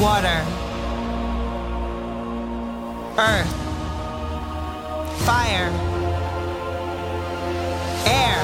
water, earth, fire, air.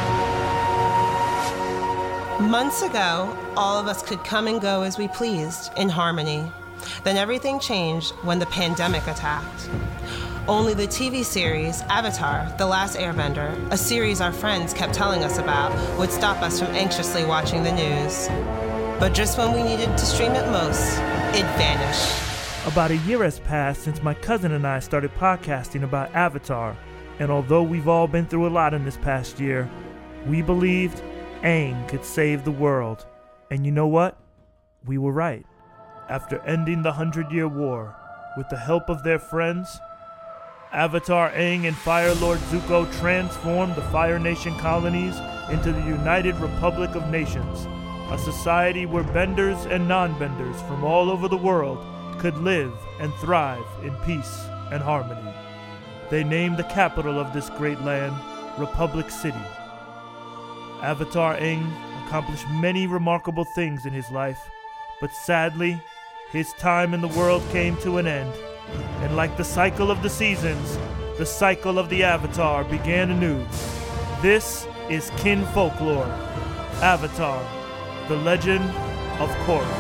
Months ago, all of us could come and go as we pleased in harmony. Then everything changed when the pandemic attacked. Only the TV series Avatar: The Last Airbender, a series our friends kept telling us about, would stop us from anxiously watching the news. But just when we needed to stream it most, it vanished. About a year has passed since my cousin and I started podcasting about Avatar, and although we've all been through a lot in this past year, we believed Aang could save the world. And you know what? We were right. After ending the 100-Year War, with the help of their friends, Avatar, Aang, and Fire Lord Zuko transformed the Fire Nation colonies into the United Republic of Nations, a society where benders and non-benders from all over the world could live and thrive in peace and harmony. They named the capital of this great land Republic City. Avatar Aang accomplished many remarkable things in his life, but sadly, his time in the world came to an end. And like the cycle of the seasons, the cycle of the Avatar began anew. This is Kin Folklore, Avatar, the Legend of Korra.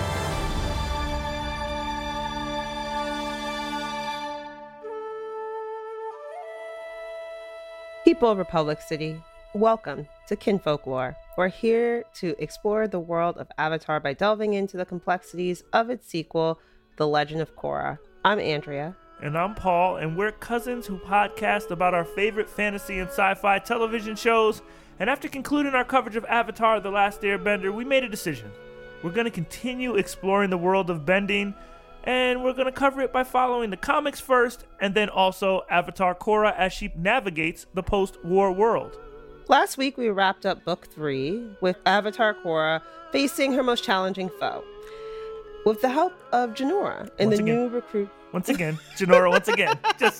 People of Republic City, welcome to Kin Folklore. We're here to explore the world of Avatar by delving into the complexities of its sequel, The Legend of Korra. I'm Andrea. And I'm Paul, and we're cousins who podcast about our favorite fantasy and sci-fi television shows. And after concluding our coverage of Avatar: The Last Airbender, we made a decision. We're going to continue exploring the world of bending, and we're going to cover it by following the comics first, and then also Avatar Korra as she navigates the post-war world. Last week, we wrapped up Book 3 with Avatar Korra facing her most challenging foe. With the help of Jinora and new recruit. Once again, Jinora, once again.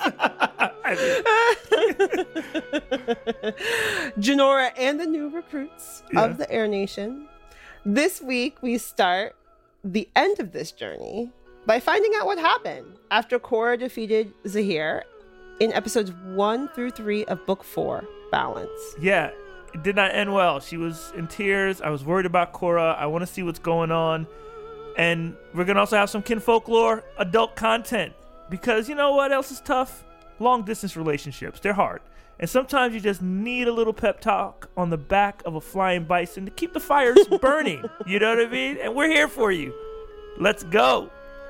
Jinora and the new recruits of the Air Nation. This week, we start the end of this journey by finding out what happened after Korra defeated Zahir in episodes 1 through 3 of Book 4, Balance. Yeah, it did not end well. She was in tears. I was worried about Korra. I want to see what's going on. And we're going to also have some Kin Folklore adult content. Because you know what else is tough? Long-distance relationships. They're hard. And sometimes you just need a little pep talk on the back of a flying bison to keep the fires burning. You know what I mean? And we're here for you. Let's go.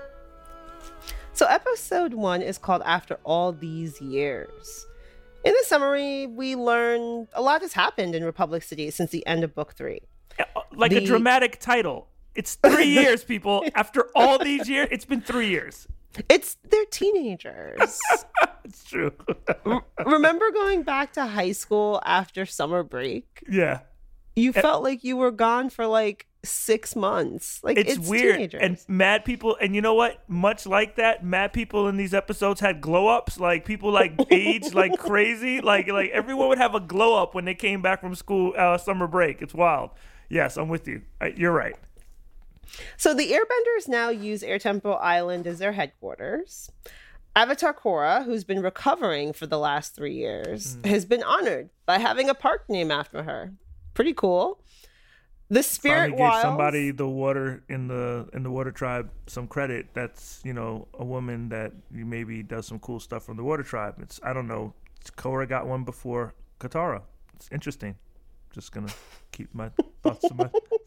So episode 1 is called After All These Years. In the summary, we learned a lot has happened in Republic City since the end of Book 3. Like a dramatic title. It's 3 years, people. After all these years, it's been 3 years. They're teenagers. It's true. Remember going back to high school after summer break? Yeah. You felt like you were gone for like 6 months. Like it's weird. Teenagers. And mad people, and you know what? Much like that, mad people in these episodes had glow ups. Like people like aged like crazy. Like everyone would have a glow up when they came back from school summer break. It's wild. Yes, I'm with you. You're right. So the Airbenders now use Air Temple Island as their headquarters. Avatar Korra, who's been recovering for the last 3 years, has been honored by having a park named after her. Pretty cool. The Spirit Wilds gave somebody the water in the water tribe some credit. That's, you know, a woman that maybe does some cool stuff from the water tribe. I don't know. Korra got one before Katara. It's interesting. Just gonna keep my thoughts to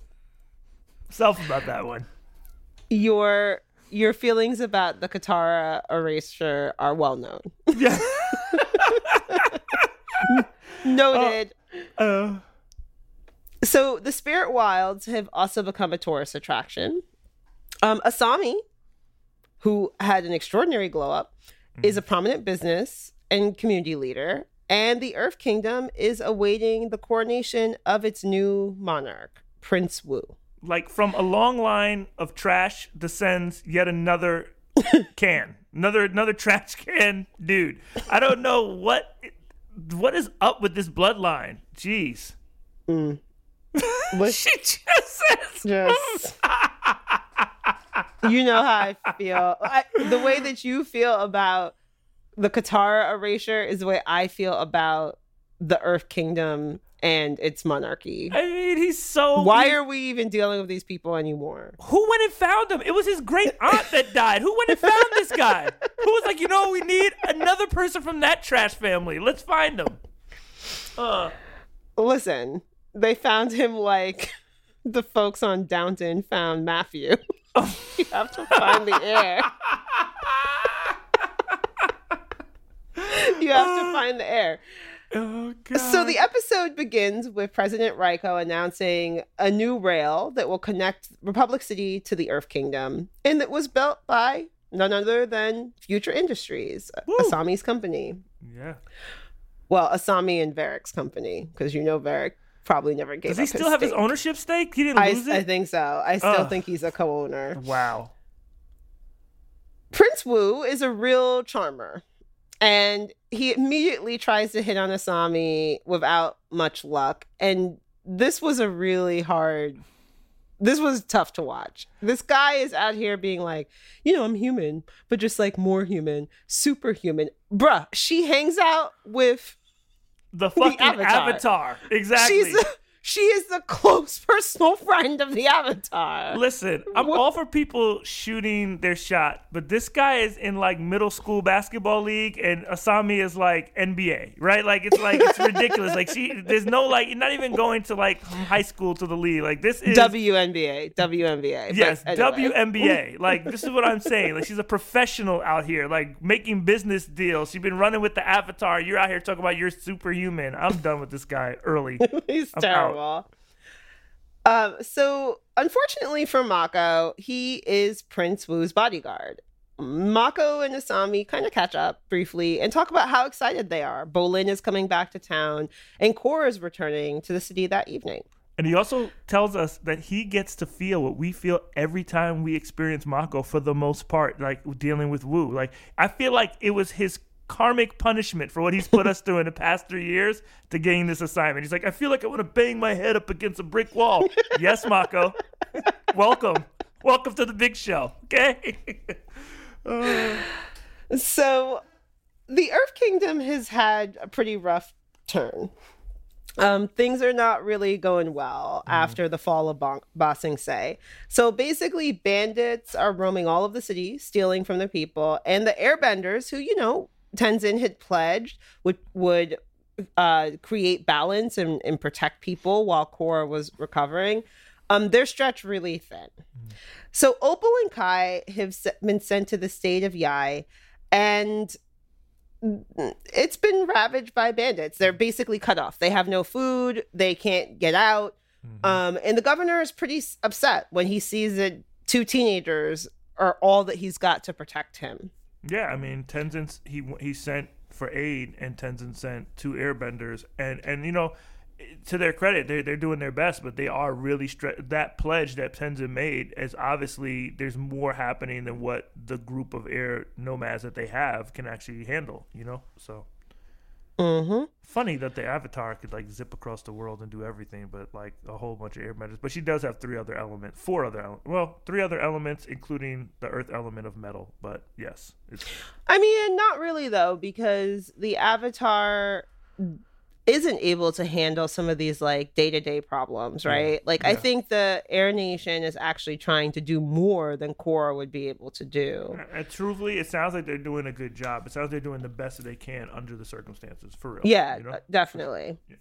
myself about that one. Your feelings about the Katara erasure are well known. Yeah. Noted. So the Spirit Wilds have also become a tourist attraction. Asami, who had an extraordinary glow up, is a prominent business and community leader. And the Earth Kingdom is awaiting the coronation of its new monarch, Prince Wu. Like from a long line of trash descends yet another can. Another trash can dude. I don't know what is up with this bloodline. Jeez. She just says. Just. You know how I feel. The way that you feel about the Katara erasure is the way I feel about the Earth Kingdom and its monarchy. I mean, he's so... Why are we even dealing with these people anymore? Who went and found him? It was his great aunt that died. Who went and found this guy? Who was like, you know what we need? Another person from that trash family. Let's find him. Listen, they found him like the folks on Downton found Matthew. You have to find the heir. You have to find the heir. Oh, God. So the episode begins with President Raiko announcing a new rail that will connect Republic City to the Earth Kingdom, and that was built by none other than Future Industries, Asami's company. Yeah. Well, Asami and Varric's company, because you know Varric probably never gave up his stake. Does he still have his ownership stake? He didn't lose it? I think so. I still think he's a co-owner. Wow. Prince Wu is a real charmer, and he immediately tries to hit on Asami without much luck. And this was tough to watch. This guy is out here being like, I'm human, but just like more human, superhuman. Bruh, she hangs out with the fucking Avatar. Exactly. She is the close personal friend of the Avatar. Listen, I'm all for people shooting their shot, but this guy is in like middle school basketball league and Asami is like NBA, right? It's ridiculous. Like there's no you're not even going to like high school to the league. Like this is WNBA. Yes, anyway. WNBA. Like this is what I'm saying. Like she's a professional out here, like making business deals. She's been running with the Avatar. You're out here talking about you're superhuman. I'm done with this guy early. He's terrible. So unfortunately for Mako, he is Prince Wu's bodyguard. Mako and Asami kind of catch up briefly and talk about how excited they are. Bolin is coming back to town and Korra is returning to the city that evening. And he also tells us that he gets to feel what we feel every time we experience Mako for the most part, like dealing with Wu. Like I feel like it was his karmic punishment for what he's put us through in the past 3 years to gain this assignment. He's like, I feel like I want to bang my head up against a brick wall. Yes, Mako. Welcome to the big show. Okay. So the Earth Kingdom has had a pretty rough turn. Things are not really going well after the fall of Ba Sing Se. So basically bandits are roaming all of the city, stealing from the people, and the airbenders who, Tenzin had pledged would create balance and protect people while Korra was recovering. They're stretched really thin. So Opal and Kai have been sent to the state of Yai, and it's been ravaged by bandits. They're basically cut off. They have no food. They can't get out. And the governor is pretty upset when he sees that 2 teenagers are all that he's got to protect him. Yeah, I mean, Tenzin, he sent for aid, and Tenzin sent 2 airbenders, and to their credit, they're doing their best, but they are really that pledge that Tenzin made is obviously there's more happening than what the group of air nomads that they have can actually handle, So funny that the Avatar could like zip across the world and do everything, but like a whole bunch of airbenders. But she does have 3 other elements, including the earth element of metal. But yes, not really though, because the Avatar isn't able to handle some of these like day-to-day problems, right? I think the Air Nation is actually trying to do more than Korra would be able to do. And truthfully, it sounds like they're doing a good job. It sounds like they're doing the best that they can under the circumstances, for real. Yeah, definitely. Yeah.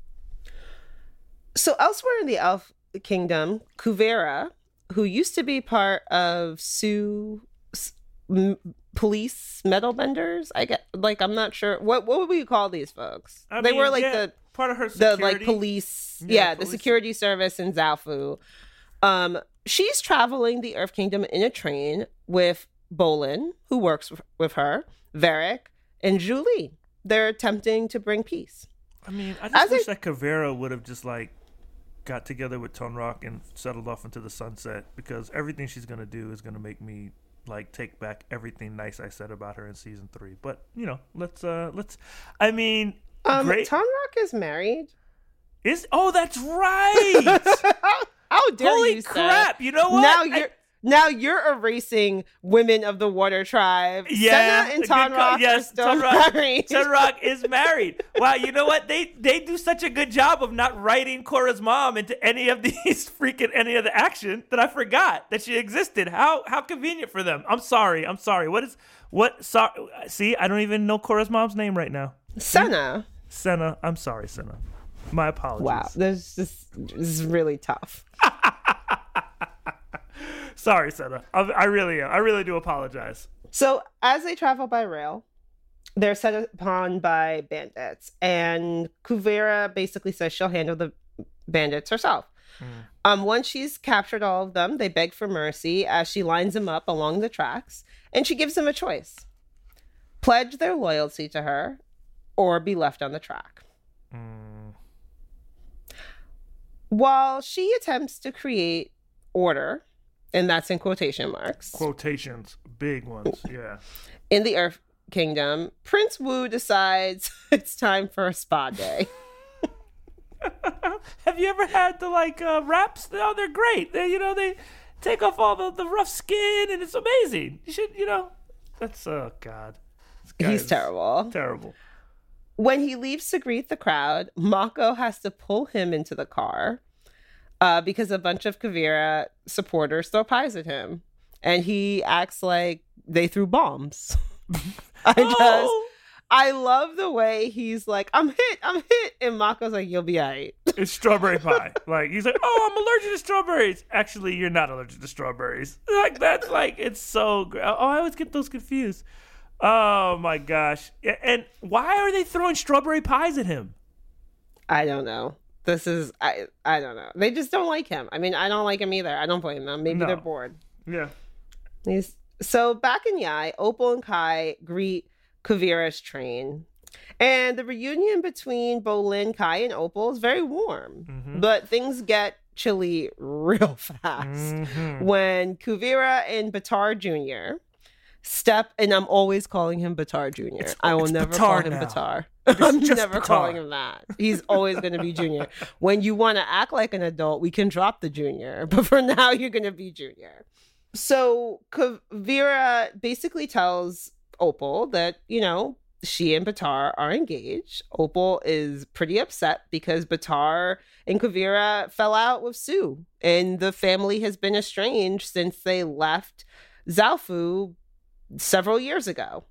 So elsewhere in the Elf Kingdom, Kuvera, who used to be part of Sue's police metal benders, I'm not sure what would we call these folks. They were like the part of her security. The like police police. The security service in Zaofu. She's traveling the Earth Kingdom in a train with Bolin, who works with her, Varric, and Julie. They're attempting to bring peace. I mean, I just wish that Kuvera would have just like got together with Tonraq and settled off into the sunset, because everything she's gonna do is gonna make me like take back everything nice I said about her in season 3. But let's I mean, great. Tonraq is married. That's right. How dare Holy you? crap! Say. You know what? now you're erasing women of the Water Tribe. Yeah. Senna and Tonraq are still married. Tonraq is married. Wow, you know what? They do such a good job of not writing Korra's mom into any of these any of the action that I forgot that she existed. How convenient for them. I'm sorry. See, I don't even know Korra's mom's name right now. Senna. I'm sorry, Senna. My apologies. Wow, this is really tough. Sorry, Senna. I really am. I really do apologize. So as they travel by rail, they're set upon by bandits. And Kuvira basically says she'll handle the bandits herself. Once she's captured all of them, they beg for mercy as she lines them up along the tracks. And she gives them a choice. Pledge their loyalty to her or be left on the track. While she attempts to create order, and that's in quotation marks. Quotations, big ones, yeah. In the Earth Kingdom, Prince Wu decides it's time for a spa day. Have you ever had the wraps? Oh, they're great. They take off all the rough skin, and it's amazing. You should, that's God. He's terrible. Terrible. When he leaves to greet the crowd, Mako has to pull him into the car because a bunch of Kuvira supporters throw pies at him. And he acts like they threw bombs. I love the way he's like, I'm hit. And Mako's like, you'll be all right. It's strawberry pie. He's like, oh, I'm allergic to strawberries. Actually, you're not allergic to strawberries. That's it's so great. Oh, I always get those confused. Oh my gosh. And why are they throwing strawberry pies at him? I don't know. I don't know. They just don't like him. I mean, I don't like him either. I don't blame them. Maybe they're bored. Yeah. So back in Yai, Opal and Kai greet Kuvira's train. And the reunion between Bolin, Kai, and Opal is very warm. Mm-hmm. But things get chilly real fast when Kuvira and Baatar Jr. and I'm always calling him Baatar Jr. I will never call him Baatar. I'm never calling him that. He's always going to be Junior. When you want to act like an adult, we can drop the Junior. But for now, you're going to be Junior. So Kuvira basically tells Opal that, she and Baatar are engaged. Opal is pretty upset because Baatar and Kuvira fell out with Su. And the family has been estranged since they left Zaofu several years ago.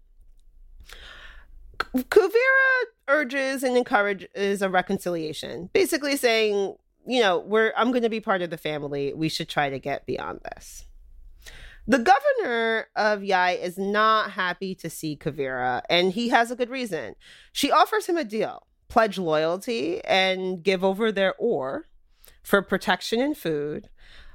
Kuvira urges and encourages a reconciliation, basically saying, I'm going to be part of the family. We should try to get beyond this. The governor of Yai is not happy to see Kuvira, and he has a good reason. She offers him a deal, pledge loyalty and give over their ore for protection and food,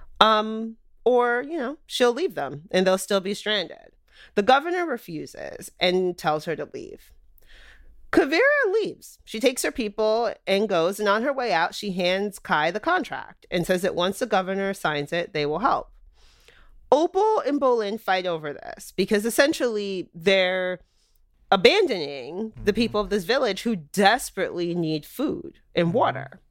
or, she'll leave them and they'll still be stranded. The governor refuses and tells her to leave. Kuvira leaves. She takes her people and goes, and on her way out, she hands Kai the contract and says that once the governor signs it, they will help. Opal and Bolin fight over this because essentially they're abandoning the people of this village who desperately need food and water.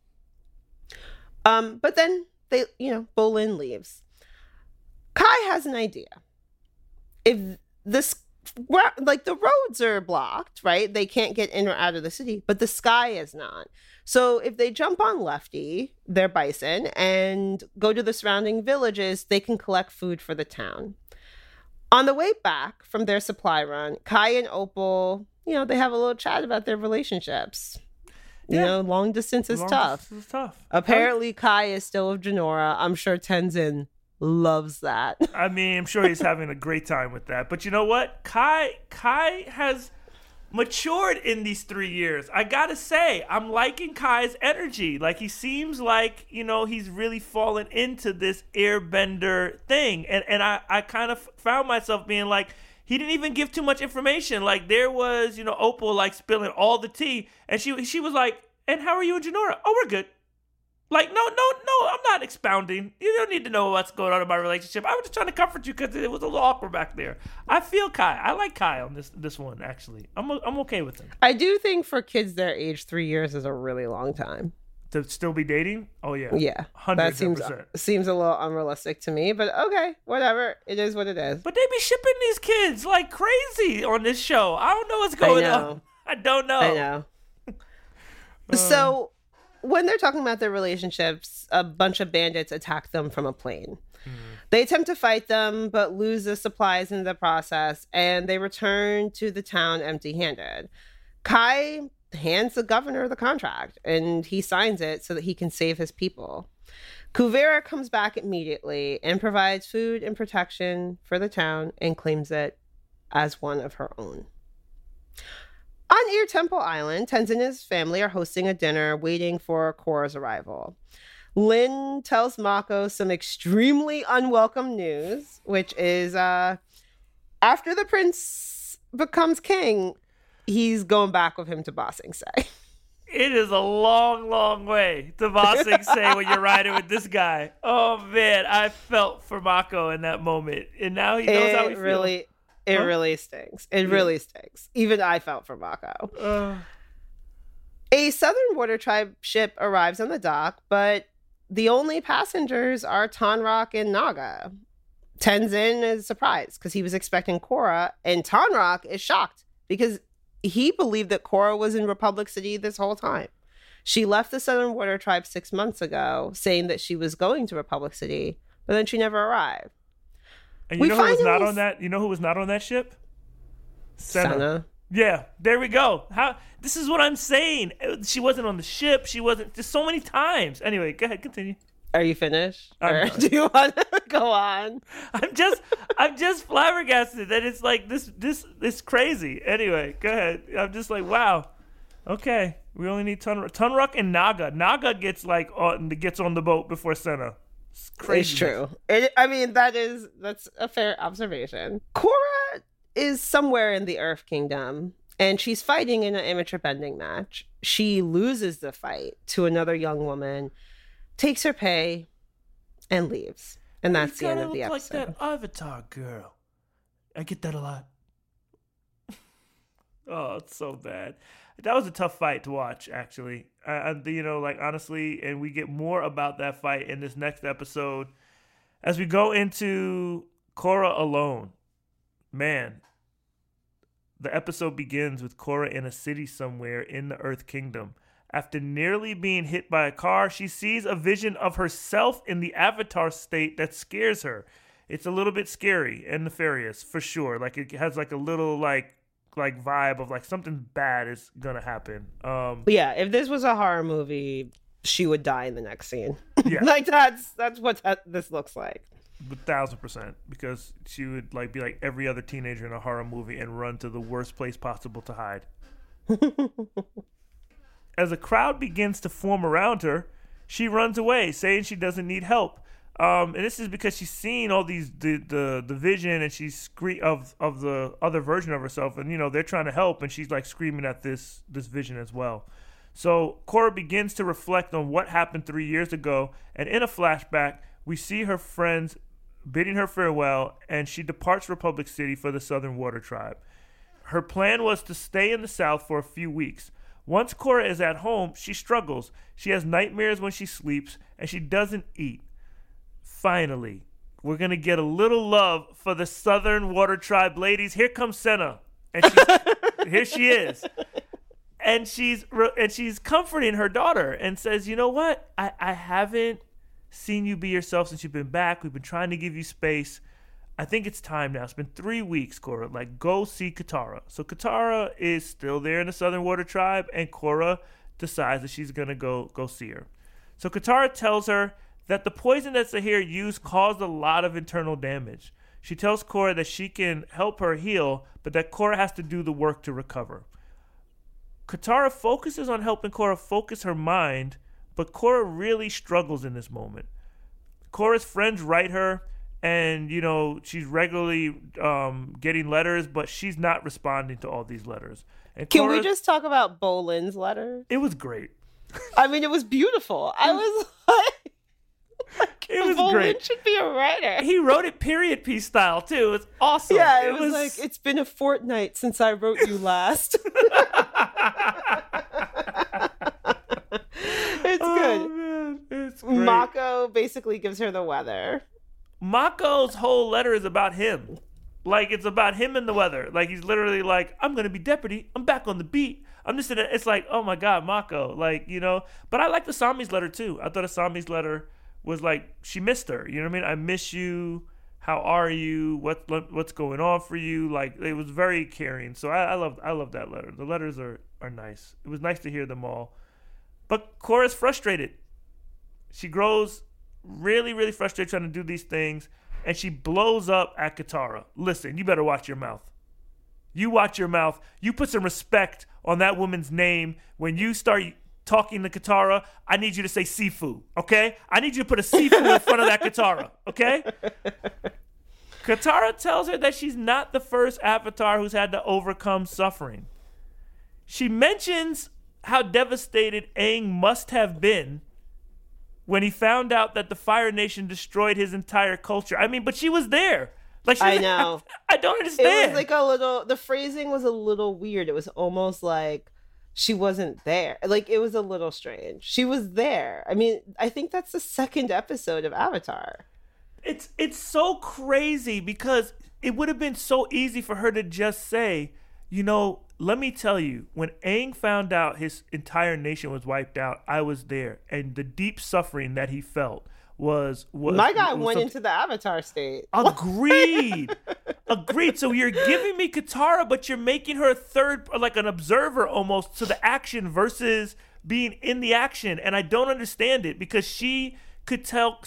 But then Bolin leaves. Kai has an idea. If the roads are blocked, right? They can't get in or out of the city, but the sky is not. So if they jump on Lefty, their bison, and go to the surrounding villages, they can collect food for the town. On the way back from their supply run, Kai and Opal, they have a little chat about their relationships. Long distance is tough. It's tough. Apparently, Kai is still with Jinora. I'm sure Tenzin loves that. I mean, I'm sure he's having a great time with that. But you know what? Kai has matured in these 3 years. I gotta say, I'm liking Kai's energy. He seems like, he's really fallen into this airbender thing. And I kind of found myself being like, he didn't even give too much information. There was, Opal spilling all the tea. And she was like, and how are you and Jinora? Oh, we're good. No, I'm not expounding. You don't need to know what's going on in my relationship. I was just trying to comfort you because it was a little awkward back there. I feel Kai. I like Kai on this one, actually. I'm okay with him. I do think for kids their age, 3 years is a really long time. To still be dating? Oh, yeah. Yeah. 100%. That seems a little unrealistic to me, but okay, whatever. It is what it is. But they be shipping these kids like crazy on this show. I don't know what's going on. I don't know. I know. So when they're talking about their relationships, a bunch of bandits attack them from a plane. They attempt to fight them, but lose the supplies in the process, and they return to the town empty-handed. Kai hands the governor the contract, and he signs it so that he can save his people. Kuvira comes back immediately and provides food and protection for the town and claims it as one of her own. On Ear Temple Island, Tenzin and his family are hosting a dinner waiting for Korra's arrival. Lin tells Mako some extremely unwelcome news, which is after the prince becomes king, he's going back with him to Ba Sing Se. It is a long, long way to Ba Sing Se when you're riding with this guy. Oh, man, I felt for Mako in that moment. And now he knows how he feels. It really stings. It really stings. Even I felt for Mako. A Southern Water Tribe ship arrives on the dock, but the only passengers are Tonraq and Naga. Tenzin is surprised because he was expecting Korra, and Tonraq is shocked because he believed that Korra was in Republic City this whole time. She left the Southern Water Tribe 6 months ago, saying that she was going to Republic City, but then she never arrived. And you know who was not on that? You know who was not on that ship? Senna. Yeah, there we go. This is what I'm saying. She wasn't on the ship. She wasn't. Just so many times. Anyway, go ahead, continue. Are you finished? Or do you want to go on? I'm just flabbergasted that it's like this crazy. Anyway, go ahead. I'm just like, wow. Okay, we only need Tonraq and Naga. Naga gets on the boat before Senna. It's crazy. It's true. That's a fair observation. Korra is somewhere in the Earth Kingdom, and she's fighting in an amateur bending match. She loses the fight to another young woman, takes her pay, and leaves. And that's the end of the episode. You kind of look like that Avatar girl. I get that a lot. Oh, it's so bad. That was a tough fight to watch, actually. Honestly, and we get more about that fight in this next episode as we go into Korra alone. Man, the episode begins with Korra in a city somewhere in the Earth Kingdom. After nearly being hit by a car, she sees a vision of herself in the Avatar state that scares her. It's a little bit scary and nefarious, for sure. Like, it has like a little like vibe of like something bad is gonna happen. Yeah, if this was a horror movie, she would die in the next scene. Yeah. Like that's what this looks like. 1,000%, because she would like be like every other teenager in a horror movie and run to the worst place possible to hide. As a crowd begins to form around her, she runs away, saying she doesn't need help. And this is because she's seen all these the vision, and she's of the other version of herself, and they're trying to help, and she's like screaming at this vision as well. So Korra begins to reflect on what happened 3 years ago, and in a flashback, we see her friends bidding her farewell, and she departs Republic City for the Southern Water Tribe. Her plan was to stay in the South for a few weeks. Once Korra is at home, she struggles. She has nightmares when she sleeps, and she doesn't eat. Finally, we're going to get a little love for the Southern Water Tribe ladies. Here comes Senna. And here she is. And she's comforting her daughter and says, you know what? I haven't seen you be yourself since you've been back. We've been trying to give you space. I think it's time now. It's been 3 weeks, Korra. Like, go see Katara. So Katara is still there in the Southern Water Tribe, and Korra decides that she's going to go see her. So Katara tells her that the poison that Zahir used caused a lot of internal damage. She tells Korra that she can help her heal, but that Korra has to do the work to recover. Katara focuses on helping Korra focus her mind, but Korra really struggles in this moment. Korra's friends write her, and, she's regularly getting letters, but she's not responding to all these letters. And Can we just talk about Bolin's letter? It was great. I mean, it was beautiful. I was like, it was Bolin great. Should be a writer. He wrote it period piece style, too. It's awesome. Yeah, it was like, it's been a fortnight since I wrote you last. It's good. It's great. Mako basically gives her the weather. Mako's whole letter is about him. Like, it's about him and the weather. Like, he's literally like, I'm going to be deputy. I'm back on the beat. I'm just in it. It's like, oh my God, Mako. Like, you know. But I like the Asami's letter too. I thought Asami's letter was like, she missed her. You know what I mean? I miss you. How are you? What's going on for you? Like, it was very caring. So I love that letter. The letters are nice. It was nice to hear them all. But Korra's frustrated. She grows really, really frustrated trying to do these things, and she blows up at Katara. Listen, you better watch your mouth. You watch your mouth. You put some respect on that woman's name. When you start talking to Katara, I need you to say Sifu, okay? I need you to put a Sifu in front of that Katara, okay? Katara tells her that she's not the first Avatar who's had to overcome suffering. She mentions how devastated Aang must have been when he found out that the Fire Nation destroyed his entire culture. I mean, but she was there. Like, I know. I don't understand. It was like the phrasing was a little weird. It was almost like she wasn't there. Like, it was a little strange. She was there. I mean, I think that's the second episode of Avatar. It's so crazy because it would have been so easy for her to just say, you know, let me tell you, when Aang found out his entire nation was wiped out, I was there. And the deep suffering that he felt was my guy went into the Avatar state. Agreed. Agreed. So you're giving me Katara, but you're making her a third, like an observer almost to the action versus being in the action. And I don't understand it because she could help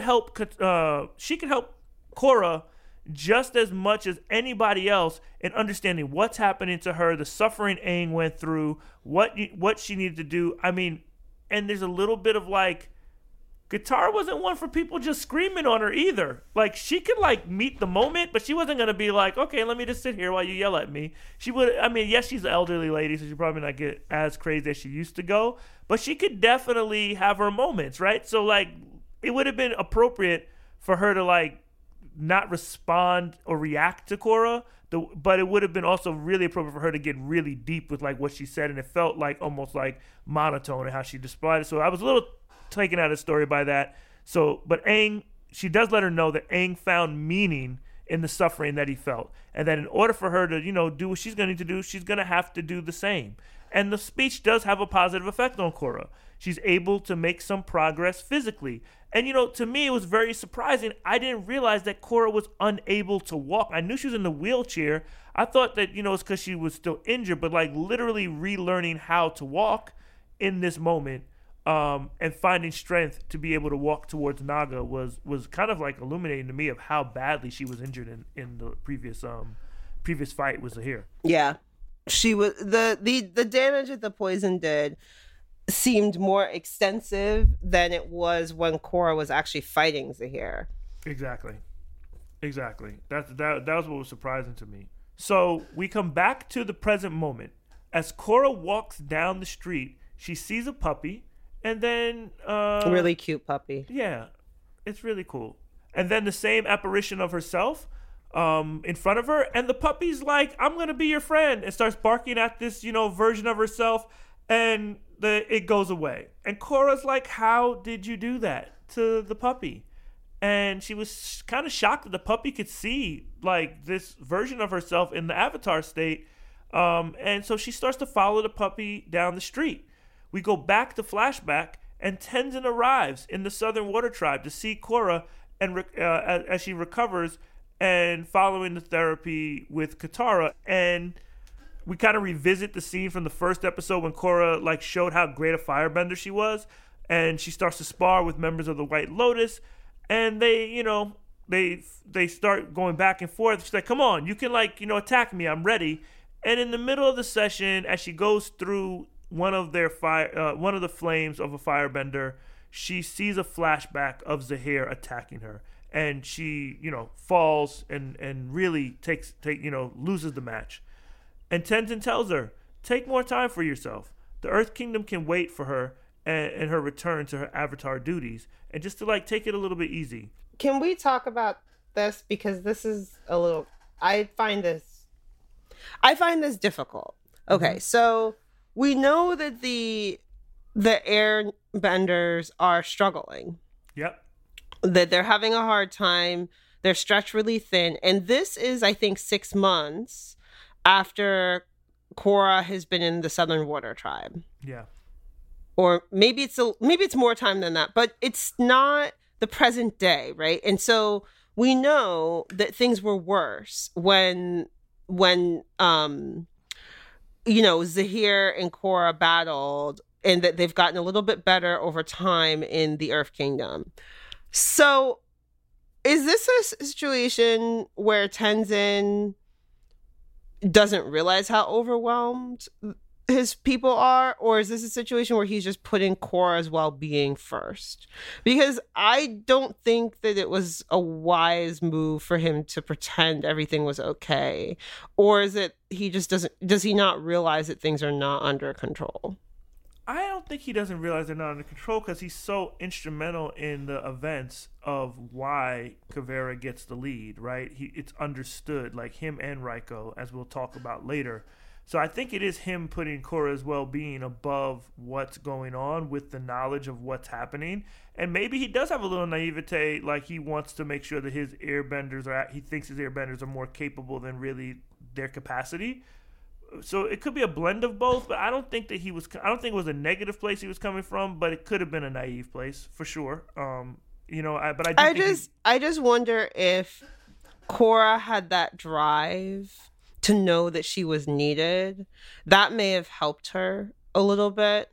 Korra just as much as anybody else in understanding what's happening to her, the suffering Aang went through, what she needed to do. I mean, and there's a little bit of like, Katara wasn't one for people just screaming on her either. Like, she could like meet the moment, but she wasn't gonna be like, okay, let me just sit here while you yell at me. She would, I mean, yes, she's an elderly lady, so she probably not get as crazy as she used to go, but she could definitely have her moments, right? So like, it would have been appropriate for her to like not respond or react to Korra, but it would have been also really appropriate for her to get really deep with like what she said, and it felt like almost like monotone and how she displayed it. So I was a little taken out of story by that. So, but Aang, she does let her know that Aang found meaning in the suffering that he felt, and that in order for her to, you know, do what she's going to need to do, she's going to have to do the same. And the speech does have a positive effect on Korra. She's able to make some progress physically. And, you know, to me, it was very surprising. I didn't realize that Korra was unable to walk. I knew she was in the wheelchair. I thought that, you know, it's because she was still injured, but like literally relearning how to walk in this moment, and finding strength to be able to walk towards Naga was kind of like illuminating to me of how badly she was injured in the previous fight with Zahir. Yeah. She was the damage that the poison did seemed more extensive than it was when Korra was actually fighting Zahir. Exactly. That was what was surprising to me. So we come back to the present moment. As Korra walks down the street, she sees a puppy, and then a really cute puppy. Yeah, it's really cool. And then the same apparition of herself in front of her, and the puppy's like, I'm gonna be your friend, and starts barking at this, you know, version of herself, and it goes away. And Korra's like, how did you do that to the puppy? And she was kind of shocked that the puppy could see like this version of herself in the Avatar state. And so she starts to follow the puppy down the street. We go back to flashback, and Tenzin arrives in the Southern Water Tribe to see Korra, and as she recovers and following the therapy with Katara. And we kind of revisit the scene from the first episode when Korra like showed how great a firebender she was, and she starts to spar with members of the White Lotus, and they, you know, they start going back and forth. She's like, come on, you can like, you know, attack me, I'm ready. And in the middle of the session, as she goes through one of the flames of a firebender, she sees a flashback of Zahir attacking her, and she, you know, falls and really loses the match. And Tenzin tells her, take more time for yourself. The Earth Kingdom can wait for her and her return to her Avatar duties, and just to like take it a little bit easy. Can we talk about this, because this is a little, I find this difficult. Okay, so we know that the the airbenders are struggling. Yep. That they're having a hard time. They're stretched really thin. And this is, I think, 6 months after Korra has been in the Southern Water Tribe. Yeah. Or maybe it's more time than that, but it's not the present day, right? And so we know that things were worse when Zahir and Korra battled, and that they've gotten a little bit better over time in the Earth Kingdom. So is this a situation where Tenzin doesn't realize how overwhelmed his people are, or is this a situation where he's just putting Korra's well-being first? Because I don't think that it was a wise move for him to pretend everything was okay, or is it does he not realize that things are not under control? I don't think he doesn't realize they're not under control because he's so instrumental in the events of why Kuvera gets the lead, right? It's understood, like him and Raiko, as we'll talk about later. So I think it is him putting Korra's well-being above what's going on with the knowledge of what's happening. And maybe he does have a little naivete, like he wants to make sure that he thinks his airbenders are more capable than really their capacity. So it could be a blend of both, but I don't think it was a negative place he was coming from, but it could have been a naive place for sure. I just wonder if Korra had that drive to know that she was needed. That may have helped her a little bit.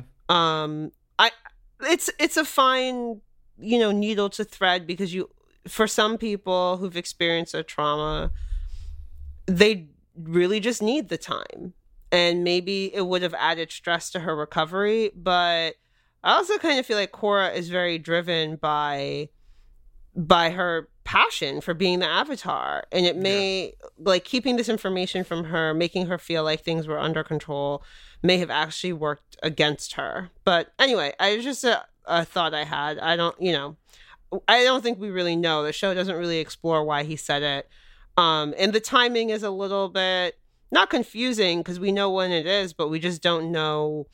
It's a fine, needle to thread, because for some people who've experienced a trauma, they really just need the time, and maybe it would have added stress to her recovery. But I also kind of feel like Korra is very driven by her passion for being the Avatar, and it may like keeping this information from her, making her feel like things were under control, may have actually worked against her. But anyway, I was just a thought I had. I don't think we really know. The show doesn't really explore why he said it. And the timing is a little bit not confusing because we know when it is, but we just don't know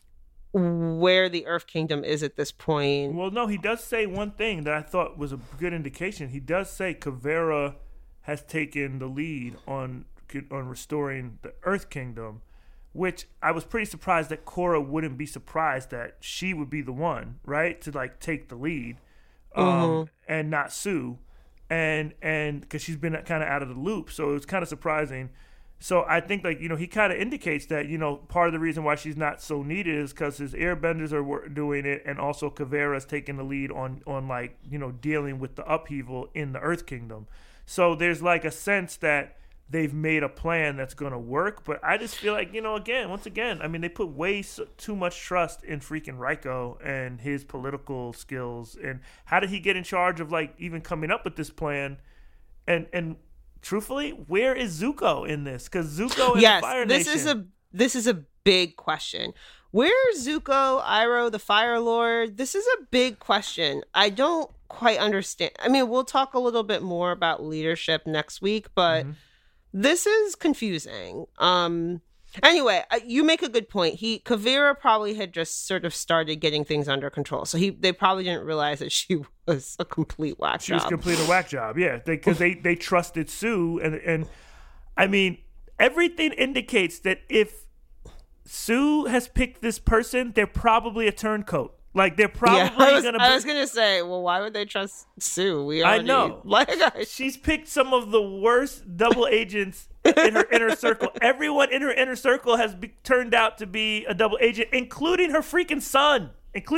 where the Earth Kingdom is at this point. Well, no, he does say one thing that I thought was a good indication. He does say Kuvera has taken the lead on restoring the Earth Kingdom, which I was pretty surprised that Korra wouldn't be surprised that she would be the one, right, to like take the lead, and not Sue. And because she's been kind of out of the loop, so it was kind of surprising. So I think he kind of indicates that part of the reason why she's not so needed is because his airbenders are doing it, and also Kuvera's taking the lead on dealing with the upheaval in the Earth Kingdom. So there's like a sense that they've made a plan that's going to work. But I just feel like once again, I mean, they put too much trust in freaking Raiko and his political skills. And how did he get in charge of like even coming up with this plan? And truthfully, where is Zuko in this? Because Zuko is the Fire Nation. This is a big question. Where's Zuko, Iroh, the Fire Lord? This is a big question. I don't quite understand. I mean, we'll talk a little bit more about leadership next week, but this is confusing. Anyway, you make a good point. Kuvera probably had just sort of started getting things under control, so they probably didn't realize that she was a complete whack job. She was complete a whack job, yeah. Because they trusted Sue, and I mean, everything indicates that if Sue has picked this person, they're probably a turncoat. Like they're probably gonna. I was gonna say, well, why would they trust Sue? I know. She's picked some of the worst double agents in her inner circle. Everyone in her inner circle has turned out to be a double agent, including her freaking son.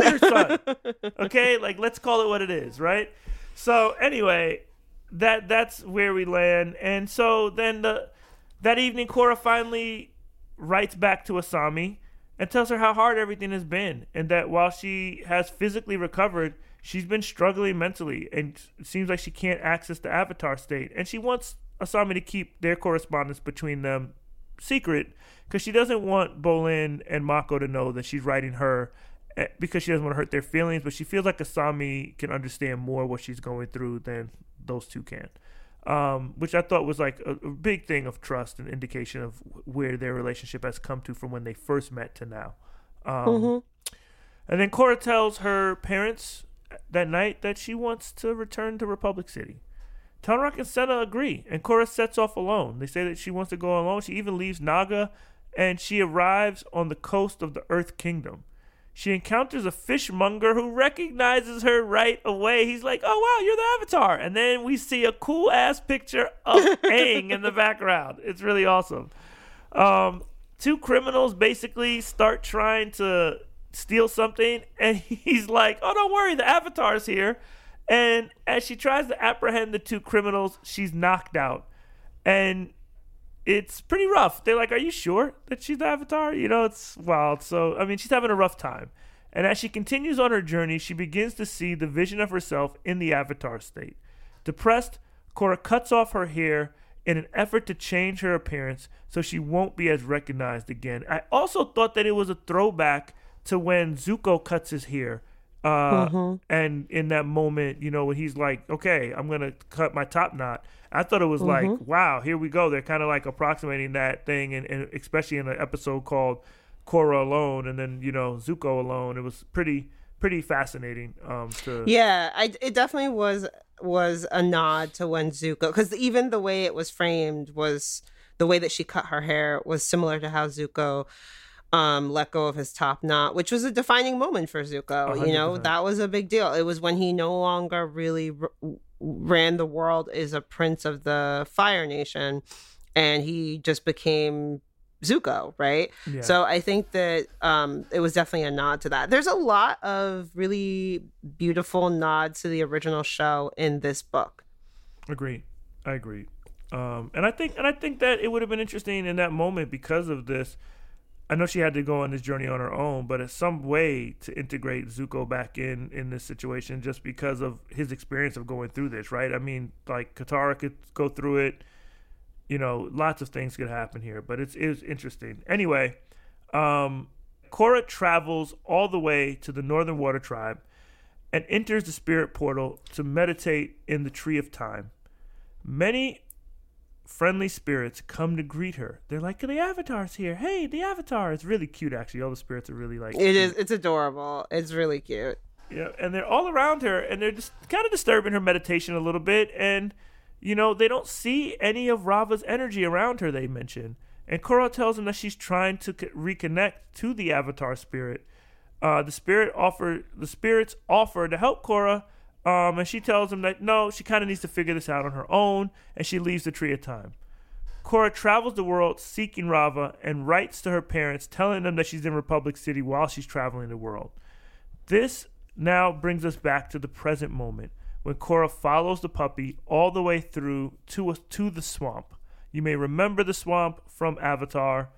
Okay, like let's call it what it is, right? So anyway, that's where we land. And so then that evening, Korra finally writes back to Asami and tells her how hard everything has been, and that while she has physically recovered, she's been struggling mentally, and it seems like she can't access the Avatar state. And she wants Asami to keep their correspondence between them secret because she doesn't want Bolin and Mako to know that she's writing her, because she doesn't want to hurt their feelings, but she feels like Asami can understand more what she's going through than those two can. Which I thought was like a big thing of trust and indication of where their relationship has come to from when they first met to now. And then Korra tells her parents that night that she wants to return to Republic City. Tonraq and Senna agree, and Korra sets off alone. They say that she wants to go alone. She even leaves Naga, and she arrives on the coast of the Earth Kingdom. She encounters a fishmonger who recognizes her right away. He's like, oh, wow, you're the Avatar. And then we see a cool-ass picture of Aang in the background. It's really awesome. Two criminals basically start trying to steal something, and he's like, oh, don't worry, the Avatar's here. And as she tries to apprehend the two criminals, she's knocked out. And it's pretty rough. They're like, are you sure that she's the Avatar? You know, it's wild. So, I mean, she's having a rough time. And as she continues on her journey, she begins to see the vision of herself in the Avatar state. Depressed, Korra cuts off her hair in an effort to change her appearance so she won't be as recognized again. I also thought that it was a throwback to when Zuko cuts his hair. And in that moment, you know, when he's like, okay, I'm going to cut my top knot. I thought it was like, wow, here we go. They're kind of like approximating that thing, and especially in an episode called Korra Alone, and then, you know, Zuko Alone. It was pretty fascinating. It definitely was a nod to when Zuko, because even the way it was framed was the way that she cut her hair was similar to how Zuko let go of his top knot, which was a defining moment for Zuko. 100%. You know, that was a big deal. It was when he no longer really ran the world as a prince of the Fire Nation, and he just became Zuko, right? Yeah. So I think that it was definitely a nod to that. There's a lot of really beautiful nods to the original show in this book. Agreed. I agree. And I think that it would have been interesting in that moment because of this. I know she had to go on this journey on her own, but it's some way to integrate Zuko back in this situation just because of his experience of going through this, right? I mean, like, Katara could go through it. You know, lots of things could happen here, but it was interesting. Anyway, Korra travels all the way to the Northern Water Tribe and enters the spirit portal to meditate in the Tree of Time. Many friendly spirits come to greet her. They're like, the Avatar's here. Hey, the Avatar. It's really cute, actually. All the spirits are really like... It is. It's adorable. It's really cute. Yeah, and they're all around her, and they're just kind of disturbing her meditation a little bit, and, you know, they don't see any of Rava's energy around her, they mention. And Korra tells them that she's trying to reconnect to the Avatar spirit. The spirits offer to help Korra, and she tells them that, no, she kind of needs to figure this out on her own, and she leaves the Tree of Time. Korra travels the world seeking Rava and writes to her parents, telling them that she's in Republic City while she's traveling the world. This now brings us back to the present moment, when Korra follows the puppy all the way through to the swamp. You may remember the swamp from Avatar,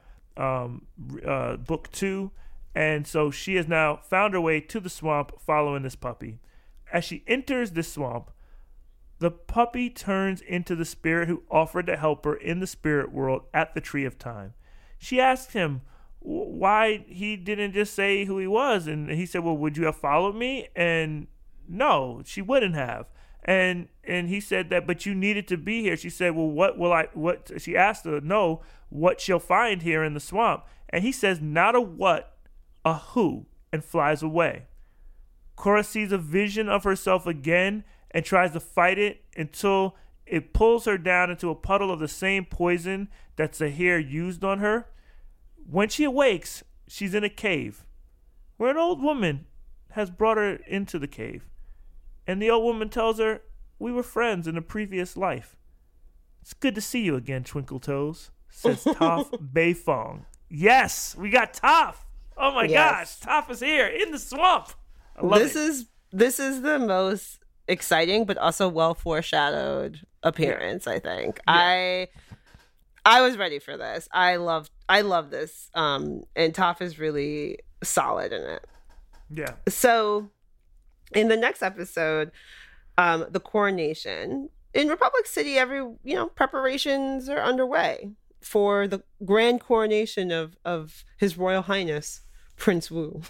Book 2, and so she has now found her way to the swamp following this puppy. As she enters this swamp, the puppy turns into the spirit who offered to help her in the spirit world at the Tree of Time. She asks him why he didn't just say who he was, and he said, well, would you have followed me? And no, she wouldn't have. And he said that, but you needed to be here. She said, well, she asked to know what she'll find here in the swamp. And he says, not a what, a who, and flies away. Korra sees a vision of herself again and tries to fight it until it pulls her down into a puddle of the same poison that Zahir used on her. When she awakes, she's in a cave where an old woman has brought her into the cave. And the old woman tells her, we were friends in a previous life. It's good to see you again, Twinkle Toes, says Toph Beifong. Yes, we got Toph. Oh my gosh, Toph is here in the swamp. This is the most exciting but also well foreshadowed appearance, I think. Yeah. I was ready for this. I love this. And Toph is really solid in it. Yeah. So in the next episode, the coronation in Republic City, preparations are underway for the grand coronation of His Royal Highness Prince Wu.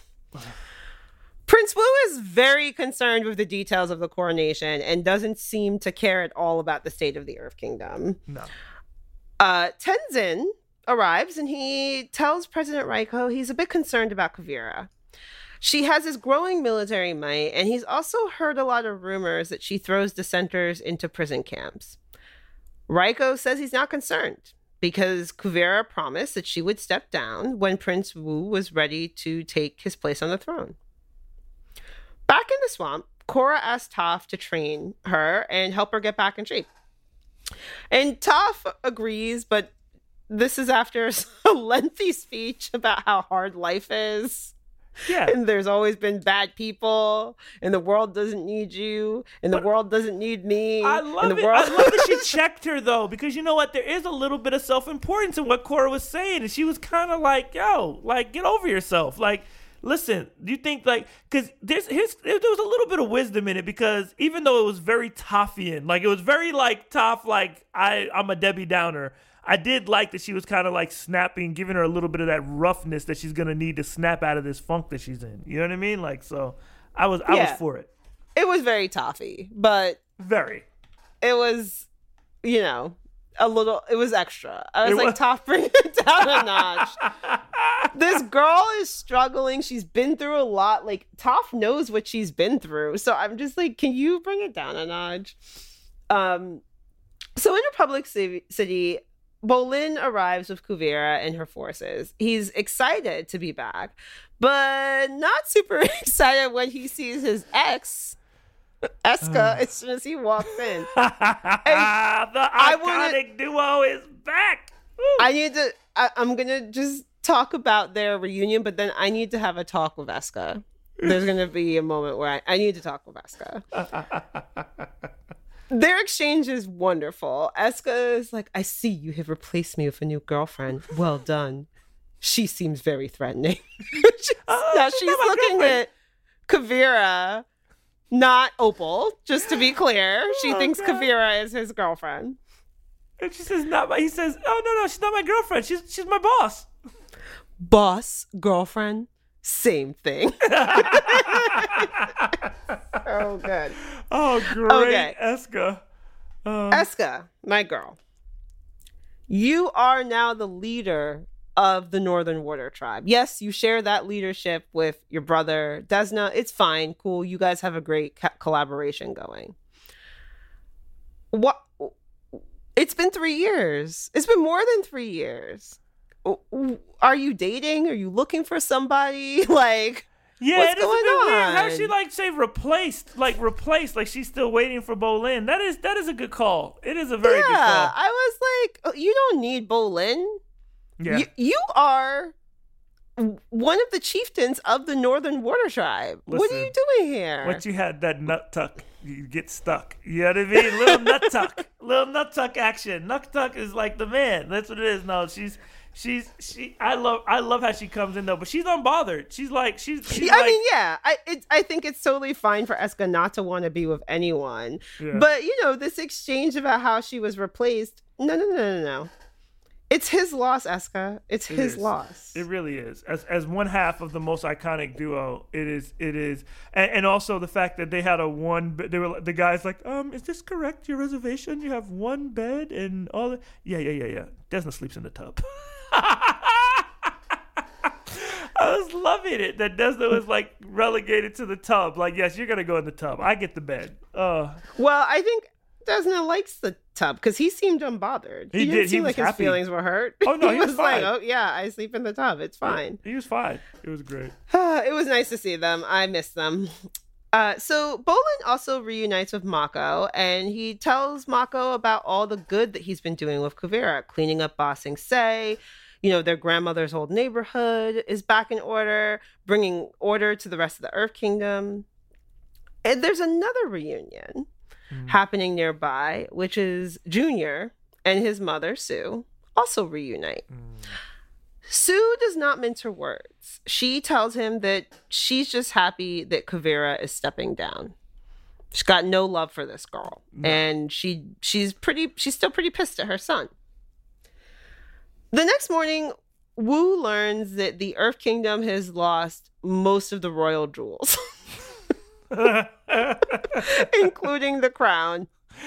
Prince Wu is very concerned with the details of the coronation and doesn't seem to care at all about the state of the Earth Kingdom. No. Tenzin arrives and he tells President Raiko he's a bit concerned about Kuvira. She has this growing military might, and he's also heard a lot of rumors that she throws dissenters into prison camps. Raiko says he's not concerned because Kuvira promised that she would step down when Prince Wu was ready to take his place on the throne. Back in the swamp, Korra asked Toph to train her and help her get back in shape. And Toph agrees, but this is after a lengthy speech about how hard life is. Yeah. And there's always been bad people, and the world doesn't need you, and the world doesn't need me. I love it. World... I love that she checked her, though, because you know what? There is a little bit of self-importance in what Korra was saying, and she was kind of like, yo, like, get over yourself. Like, listen, do you think, like, because there was a little bit of wisdom in it, because even though it was very Tophian, like, it was very, like, Toph, like, I'm a Debbie Downer, I did like that she was kind of like snapping, giving her a little bit of that roughness that she's gonna need to snap out of this funk that she's in. You know what I mean? Like, so I was for it. It was very toffee, but very. It was, you know, a little. It was extra. I was like, Toph, bring it down a notch. This girl is struggling. She's been through a lot. Like, Toph knows what she's been through. So I'm just like, can you bring it down a notch? So in Republic City, Bolin arrives with Kuvira and her forces. He's excited to be back, but not super excited when he sees his ex, Eska, as soon as he walks in. The iconic duo is back. Woo. I'm going to just talk about their reunion, but then I need to have a talk with Eska. There's going to be a moment where I need to talk with Eska. Their exchange is wonderful. Eska is like, I see you have replaced me with a new girlfriend. Well done. She seems very threatening. Now she's looking at Kuvira, not Opal, just to be clear. She thinks God. Kuvira is his girlfriend. And she says, he says, oh, no, she's not my girlfriend. She's my boss. Boss, girlfriend, same thing. Oh, good. Oh, great. Okay. Eska. Eska, my girl. You are now the leader of the Northern Water Tribe. Yes, you share that leadership with your brother, Desna. It's fine. Cool. You guys have a great collaboration going. What? It's been 3 years. It's been more than 3 years. Are you dating? Are you looking for somebody? Like... Yeah, what's going on? Weird. How she like say replaced, like she's still waiting for Bolin. That is a good call. It is a very good call. Yeah, I was like, oh, you don't need Bolin. Yeah, you are one of the chieftains of the Northern Water Tribe. Listen, what are you doing here? Once you had that nut tuck, you get stuck. You know what I mean? Little nut tuck action. Nut tuck is like the man. That's what it is. No, I love how she comes in though, but she's unbothered. She's like. I think it's totally fine for Eska not to want to be with anyone. Yeah. But this exchange about how she was replaced. No. It's his loss, Eska. It's his loss. It really is. As one half of the most iconic duo, it is, and also the fact that they had the guy's like, is this correct? Your reservation? You have one bed and all that. Yeah. Desna sleeps in the tub. I was loving it that Desna was like relegated to the tub. Like, yes, you're gonna go in the tub. I get the bed. Well, I think Desna likes the tub because he seemed unbothered. He didn't seem like his feelings were hurt. Oh no, he was fine. Like, oh yeah, I sleep in the tub. It's fine. Yeah, he was fine. It was great. It was nice to see them. I miss them. So Bolin also reunites with Mako, and he tells Mako about all the good that he's been doing with Kuvira, cleaning up Ba Sing Se. Their grandmother's old neighborhood is back in order, bringing order to the rest of the Earth Kingdom. And there's another reunion happening nearby, which is Junior and his mother, Sue, also reunite. Sue does not mince her words. She tells him that she's just happy that Kuvira is stepping down. She's got no love for this girl. No. And she's still pretty pissed at her son. The next morning, Wu learns that the Earth Kingdom has lost most of the royal jewels, including the crown.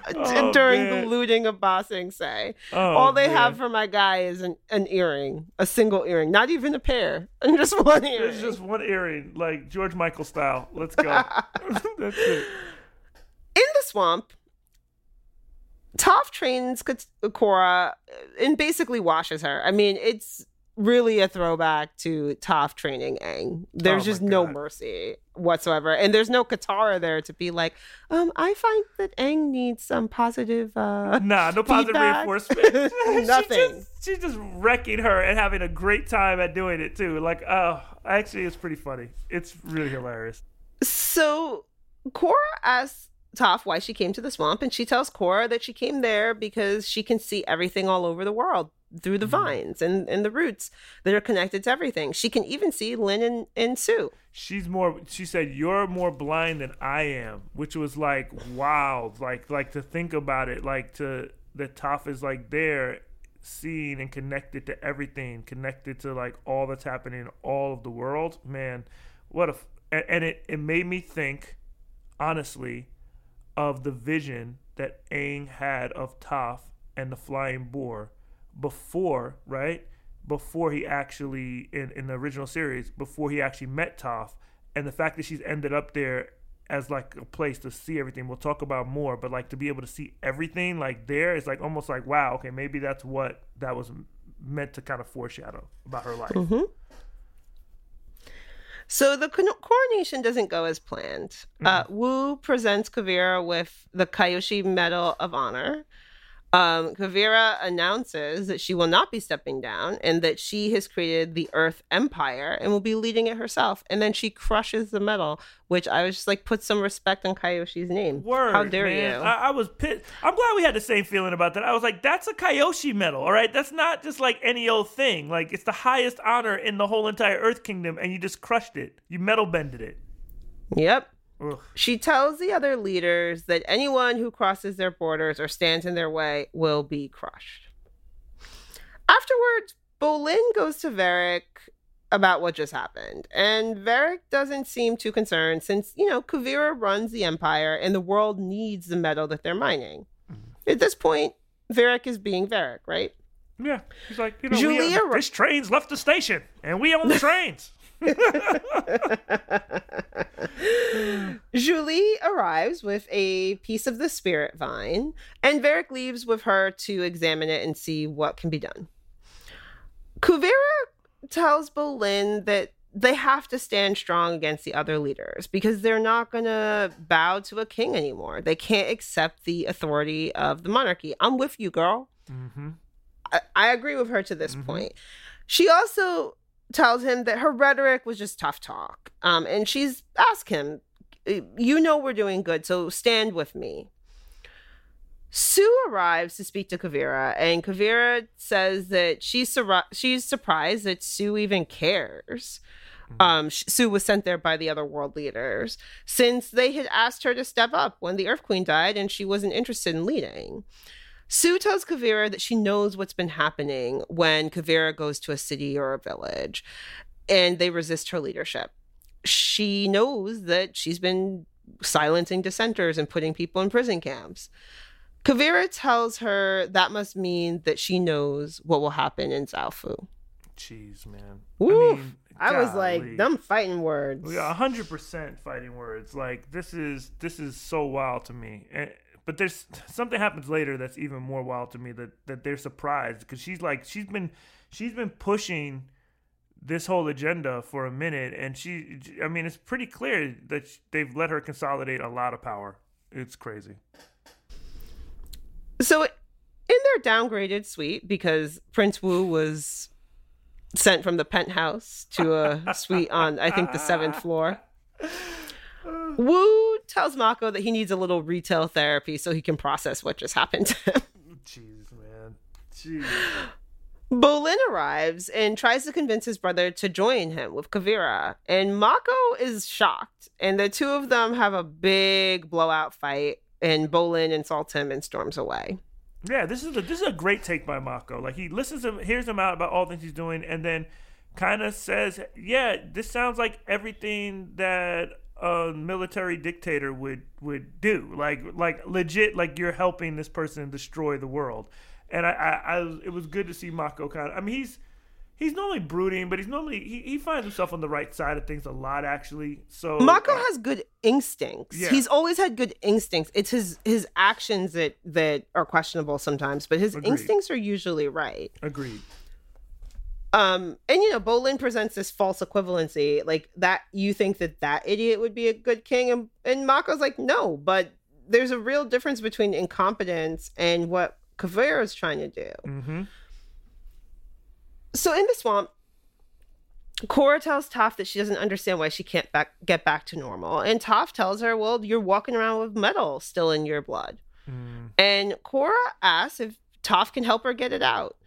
during the looting of Ba Sing Se. All they have for my guy is an earring, a single earring, not even a pair, and just one earring. It's just one earring, like George Michael style. Let's go. That's it. In the swamp, Toph trains Korra and basically washes her. I mean, it's really a throwback to Toph training Aang. There's just no mercy whatsoever. And there's no Katara there to be like, I find that Aang needs some positive no positive reinforcement. Nothing. She's just wrecking her and having a great time at doing it too. Like, actually it's pretty funny. It's really hilarious. So Korra asks Toph why she came to the swamp, and she tells Korra that she came there because she can see everything all over the world through the vines and the roots that are connected to everything. She can even see Lin and Su. She said, you're more blind than I am, which was like, wow, like to think about it, that Toph is like there seeing and connected to everything, connected to like all that's happening in all of the world. Man, and it made me think, honestly, of the vision that Aang had of Toph and the flying boar before he actually, in the original series, before he actually met Toph, and the fact that she's ended up there as like a place to see everything. We'll talk about more, but like to be able to see everything like there is like almost like, wow, okay, maybe that's what that was meant to kind of foreshadow about her life. Mm-hmm. So the coronation doesn't go as planned. Wu presents Kuvira with the Kyoshi Medal of Honor. Kuvira announces that she will not be stepping down and that she has created the Earth Empire and will be leading it herself. And then she crushes the medal, which I was just like, put some respect on Kyoshi's name. Word, how dare man. you? I was pissed. I'm glad we had the same feeling about that. I was like, that's a Kyoshi medal, all right? That's not just like any old thing. Like, it's the highest honor in the whole entire Earth Kingdom, and you just crushed it. You metal bended it. Yep. Ugh. She tells the other leaders that anyone who crosses their borders or stands in their way will be crushed. Afterwards, Bolin goes to Varrick about what just happened, and Varrick doesn't seem too concerned since, Kuvira runs the Empire and the world needs the metal that they're mining. Mm-hmm. At this point, Varrick is being Varrick, right? Yeah. He's like, this train's left the station, and we own the trains. Julie arrives with a piece of the spirit vine, and Varrick leaves with her to examine it and see what can be done. Kuvira tells Bolin that they have to stand strong against the other leaders because they're not going to bow to a king anymore. They can't accept the authority of the monarchy. I'm with you, girl. Mm-hmm. I agree with her to this point. She also tells him that her rhetoric was just tough talk. And she's asked him, we're doing good, so stand with me. Su arrives to speak to Kuvira, and Kuvira says that she's surprised that Su even cares. Su was sent there by the other world leaders, since they had asked her to step up when the Earth Queen died and she wasn't interested in leading. Su tells Kuvira that she knows what's been happening when Kuvira goes to a city or a village and they resist her leadership. She knows that she's been silencing dissenters and putting people in prison camps. Kuvira tells her that must mean that she knows what will happen in Zaofu. Jeez, man. Woo! I was like, them fighting words. We got 100% fighting words. Like, this is so wild to me. But there's something happens later that's even more wild to me, that they're surprised because she's been pushing this whole agenda for a minute, and it's pretty clear that they've let her consolidate a lot of power. It's crazy. So in their downgraded suite, because Prince Wu was sent from the penthouse to a suite on, I think, the 7th floor, Wu tells Mako that he needs a little retail therapy so he can process what just happened to him. Jeez, man. Jeez. Bolin arrives and tries to convince his brother to join him with Kuvira, and Mako is shocked, and the two of them have a big blowout fight, and Bolin insults him and storms away. Yeah, this is a great take by Mako. Like, he hears him out about all the things he's doing, and then kind of says, yeah, this sounds like everything that a military dictator would do. Like legit, like you're helping this person destroy the world. And it was good to see Mako kind of. I mean, he's normally brooding, but he finds himself on the right side of things a lot, actually. So Mako has good instincts. Yeah. He's always had good instincts. It's his actions that are questionable sometimes, but his Agreed. Instincts are usually right. Agreed. And Bolin presents this false equivalency, like that you think that idiot would be a good king, and Mako's like, no, but there's a real difference between incompetence and what Kuvira is trying to do. Mm-hmm. So in the swamp, Korra tells Toph that she doesn't understand why she can't get back to normal, and Toph tells her, well, you're walking around with metal still in your blood. And Korra asks if Toph can help her get it out.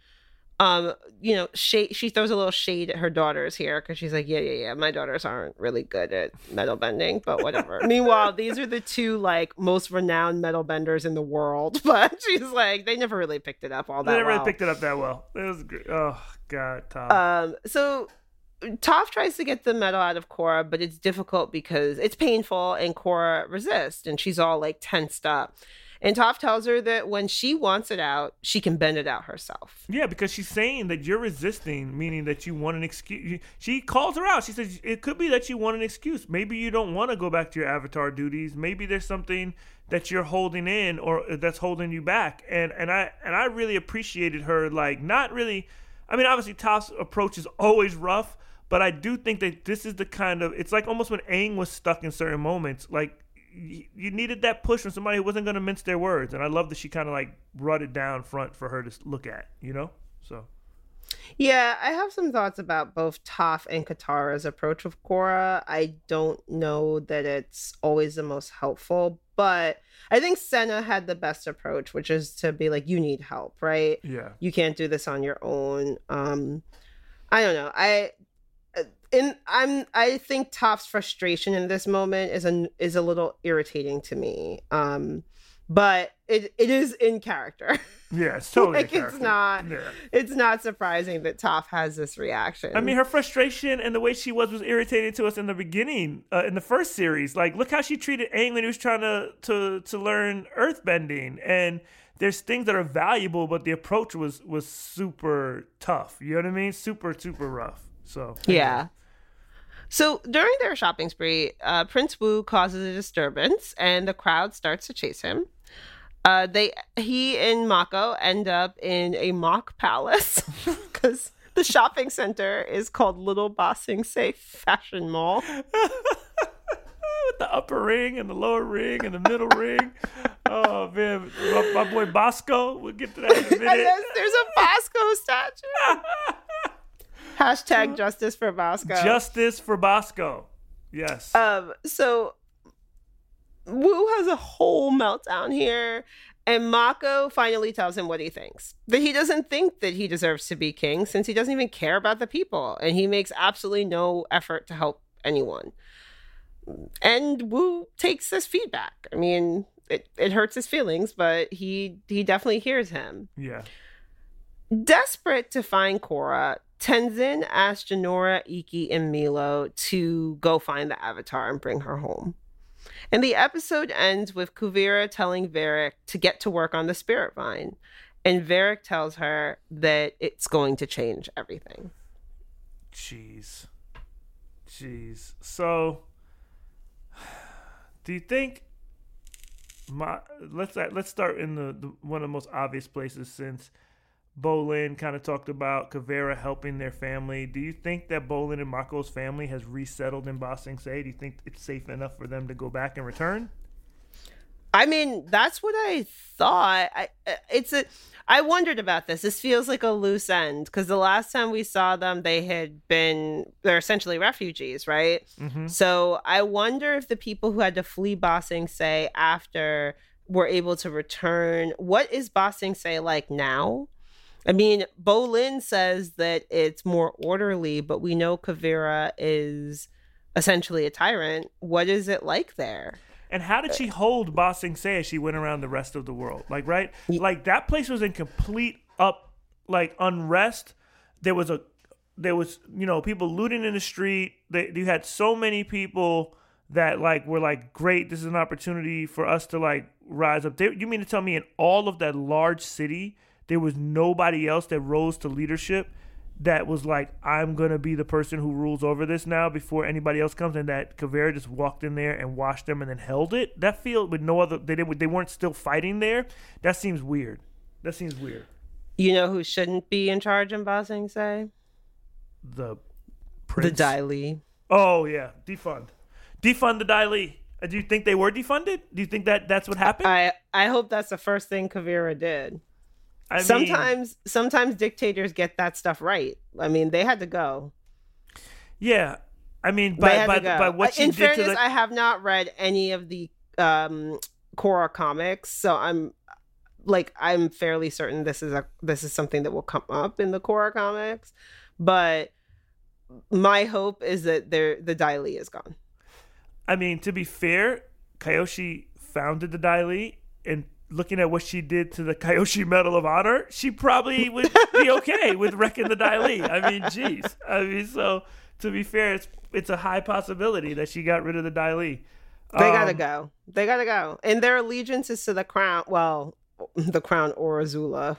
She throws a little shade at her daughters here because she's like, yeah, my daughters aren't really good at metal bending, but whatever. Meanwhile, these are the two like most renowned metal benders in the world, but she's like, they never really picked it up all that well. They never really picked it up that well. It was great. Oh God, Toph. So Toph tries to get the metal out of Korra, but it's difficult because it's painful and Korra resists, and she's all like tensed up. And Toph tells her that when she wants it out, she can bend it out herself. Yeah, because she's saying that you're resisting, meaning that you want an excuse. She calls her out. She says, it could be that you want an excuse. Maybe you don't want to go back to your Avatar duties. Maybe there's something that you're holding in or that's holding you back. And I really appreciated her, like, not really. I mean, obviously, Toph's approach is always rough, but I do think that this is the kind of, it's like almost when Aang was stuck in certain moments, like, you needed that push from somebody who wasn't going to mince their words, and I love that she kind of like brought it down front for her to look at, So yeah, I have some thoughts about both Toph and Katara's approach with Korra. I don't know that it's always the most helpful, but I think Senna had the best approach, which is to be like, you need help, right? Yeah, you can't do this on your own. I don't know. I think Toph's frustration in this moment is a little irritating to me. But it is in character. Yeah, it's totally like it's not surprising that Toph has this reaction. I mean, her frustration and the way she was irritating to us in the beginning, in the first series. Like, look how she treated Aang when he was trying to learn earthbending. And there's things that are valuable, but the approach was super tough. You know what I mean? Super, super rough. So yeah. So during their shopping spree, Prince Wu causes a disturbance, and the crowd starts to chase him. He and Mako end up in a mock palace because the shopping center is called Little Ba Sing Se Fashion Mall. With the upper ring and the lower ring and the middle ring. Oh man, my boy Bosco. We'll get to that in a minute. Yes, there's a Bosco statue. Hashtag justice for Bosco. Justice for Bosco. Yes. So Wu has a whole meltdown here, and Mako finally tells him what he thinks. That he doesn't think that he deserves to be king since he doesn't even care about the people, and he makes absolutely no effort to help anyone. And Wu takes this feedback. I mean, it hurts his feelings, but he definitely hears him. Yeah. Desperate to find Korra, Tenzin asked Jinora, Ikki, and Milo to go find the Avatar and bring her home. And the episode ends with Kuvira telling Varrick to get to work on the Spirit Vine. And Varrick tells her that it's going to change everything. Jeez. So, do you think... Let's start in the one of the most obvious places, since Bolin kind of talked about Kuvira helping their family. Do you think that Bolin and Mako's family has resettled in Ba Sing Se? Do you think it's safe enough for them to go back and return? I mean, that's what I thought. I wondered about this. This feels like a loose end because the last time we saw them, they're essentially refugees, right? Mm-hmm. So I wonder if the people who had to flee Ba Sing Se after were able to return. What is Ba Sing Se like now? I mean, Bolin says that it's more orderly, but we know Kuvira is essentially a tyrant. What is it like there? And how did she hold Ba Sing Se as she went around the rest of the world? Like, right? Like, that place was in complete unrest. There was, people looting in the street. You had so many people that like were like, great, this is an opportunity for us to like rise up. You mean to tell me in all of that large city, there was nobody else that rose to leadership that was like, I'm going to be the person who rules over this now before anybody else comes, and that Kuvira just walked in there and washed them and then held it? That field with no other, they weren't still fighting there? That seems weird. You know who shouldn't be in charge in Ba Sing Se? The prince? The Dai Li. Oh, yeah. Defund the Dai Li. Do you think they were defunded? Do you think that's what happened? I hope that's the first thing Kuvira did. I Sometimes dictators get that stuff right. I mean, they had to go. Yeah. I mean, by what she in did fairness, to the... I have not read any of the Korra comics, so I'm fairly certain this is something that will come up in the Korra comics. But my hope is that the Dai Li is gone. I mean, to be fair, Kyoshi founded the Dai Li, and looking at what she did to the Kyoshi Medal of Honor, she probably would be okay with wrecking the Dai Li. I mean, geez. I mean, so to be fair, it's a high possibility that she got rid of the Dai Li. They gotta go. And their allegiance is to the crown. Well, the crown or Azula.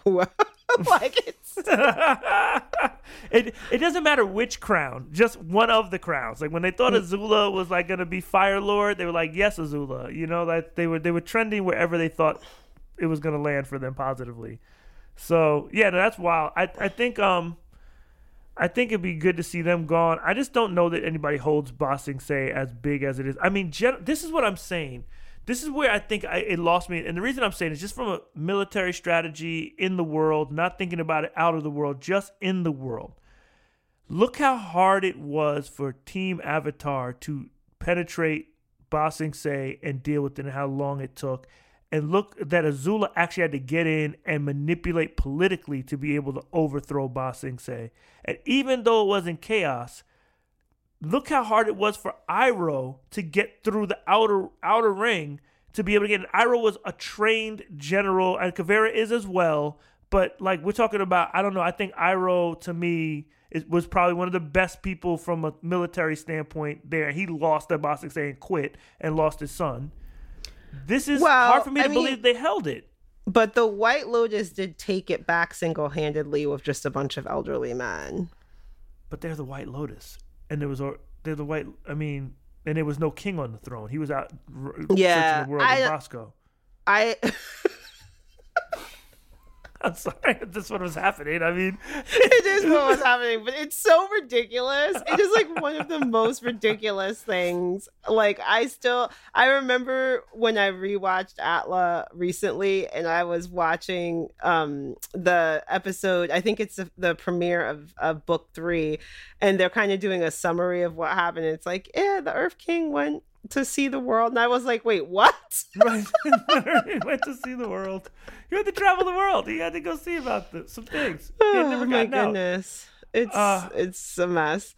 It doesn't matter which crown, just one of the crowns. Like when they thought Azula was like gonna be Fire Lord, they were like, yes, Azula. You know, that they were trending wherever they thought it was gonna land for them positively. So yeah, that's wild. I think it'd be good to see them gone. I just don't know that anybody holds Ba Sing Se as big as it is. I mean, this is what I'm saying. This is where I think it lost me. And the reason I'm saying is just from a military strategy in the world, not thinking about it out of the world, just in the world. Look how hard it was for Team Avatar to penetrate Ba Sing Se and deal with it, and how long it took. And look that Azula actually had to get in and manipulate politically to be able to overthrow Ba Sing Se. And even though it was in chaos, look how hard it was for Iroh to get through the outer ring to be able to get in. Iroh was a trained general, and Kuvira is as well. But like we're talking about, I don't know. I think Iroh, to me, was probably one of the best people from a military standpoint there. He lost at Ba Sing Se and quit and lost his son. This is hard for me to believe they held it. But the White Lotus did take it back single-handedly with just a bunch of elderly men. But they're the White Lotus. And they're the white. I mean, and there was no king on the throne. He was out searching the world with Bosco. I'm sorry, that's what was happening. I mean, it is what was happening, but it's so ridiculous. It is like one of the most ridiculous things. Like I remember when I rewatched Atla recently, and I was watching the episode. I think it's the premiere of book 3, and they're kind of doing a summary of what happened. It's like, the Earth King went to see the world, and I was like, wait, what? Right. He went to see the world. You had to travel the world. He had to go see about some things. He had never my gotten goodness out. It's a mess.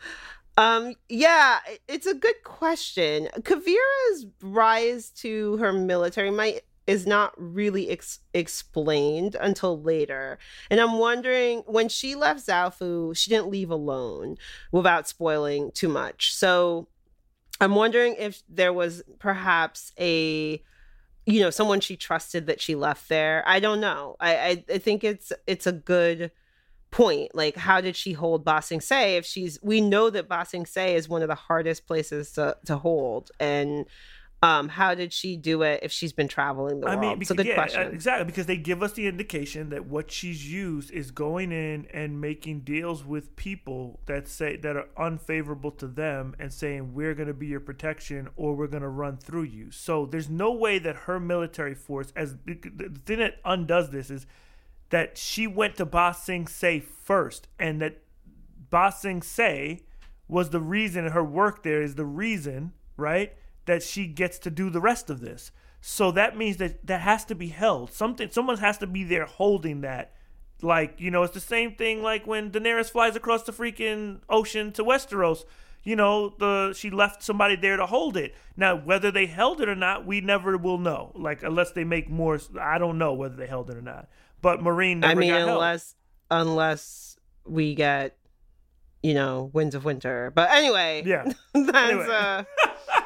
It's a good question. Kuvira's rise to her military might is not really explained until later. And I'm wondering, when she left Zaofu, she didn't leave alone, without spoiling too much. So I'm wondering if there was perhaps someone she trusted that she left there. I don't know. I think it's a good point. Like, how did she hold Ba Sing Se if we know that Ba Sing Se is one of the hardest places to hold, and how did she do it if she's been traveling the world? It's a good question. Exactly, because they give us the indication that what she's used is going in and making deals with people that are unfavorable to them and saying, we're going to be your protection or we're going to run through you. So there's no way that her military force, as the thing that undoes this is that she went to Ba Sing Se first, and that Ba Sing Se was the reason, her work there is the reason, right, that she gets to do the rest of this. So that means that has to be held. Someone has to be there holding that. Like, it's the same thing like when Daenerys flies across the freaking ocean to Westeros. She left somebody there to hold it. Now, whether they held it or not, we never will know. Like, unless they make more, I don't know whether they held it or not. But Marine never got held. Unless we get, Winds of Winter. But anyway, yeah. That's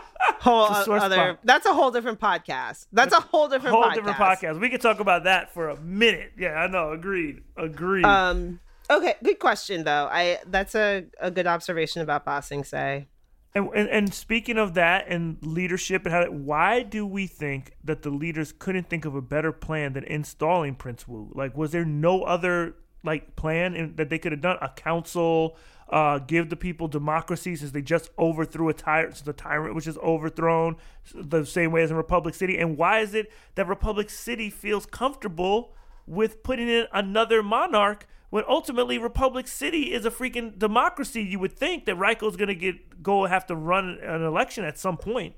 whole other. That's a whole different podcast. That's a whole different podcast. We could talk about that for a minute. Yeah, I know. Agreed. Okay, good question though. That's a good observation about Ba Sing Se. And speaking of that and leadership and why do we think that the leaders couldn't think of a better plan than installing Prince Wu? Like, was there no other plan that they could have done? A council, give the people democracy since they just overthrew a tyrant, so the tyrant was just overthrown the same way as in Republic City. And why is it that Republic City feels comfortable with putting in another monarch when ultimately Republic City is a freaking democracy? You would think that Raiko's going to have to run an election at some point.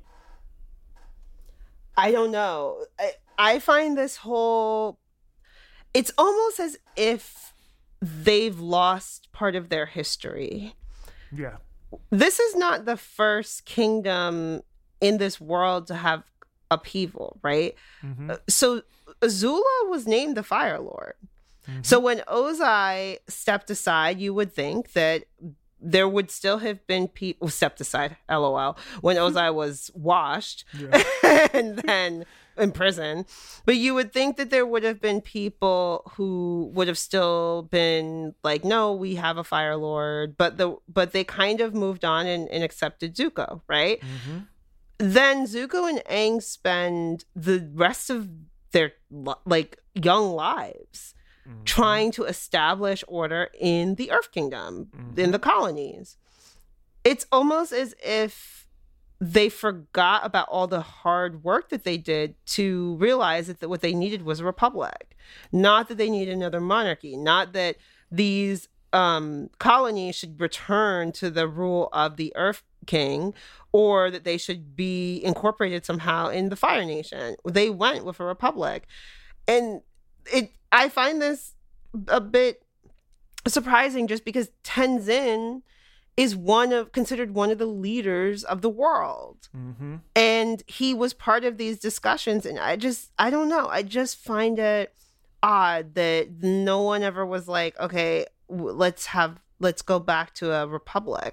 I don't know. I find this whole... It's almost as if they've lost part of their history. Yeah. This is not the first kingdom in this world to have upheaval, right? Mm-hmm. So Azula was named the Fire Lord. Mm-hmm. So when Ozai stepped aside, you would think that there would still have been people stepped aside, LOL, when Ozai was washed and then in prison. But you would think that there would have been people who would have still been like, no, we have a Fire Lord. But they kind of moved on and accepted Zuko, right? Mm-hmm. Then Zuko and Aang spend the rest of their young lives trying to establish order in the Earth Kingdom, in the colonies. It's almost as if they forgot about all the hard work that they did to realize that what they needed was a republic. Not that they needed another monarchy. Not that these colonies should return to the rule of the Earth King, or that they should be incorporated somehow in the Fire Nation. They went with a republic. And I find this a bit surprising just because Tenzin is considered one of the leaders of the world. Mm-hmm. And he was part of these discussions. And I don't know. I just find it odd that no one ever was like, okay, let's go back to a republic.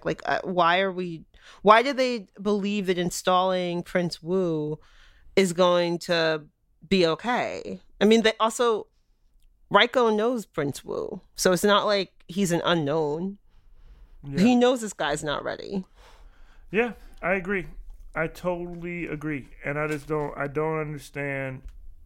Why do they believe that installing Prince Wu is going to be okay? I mean, Raiko knows Prince Wu, so it's not like he's an unknown. Yeah. He knows this guy's not ready. Yeah, I agree. I totally agree. And I don't understand,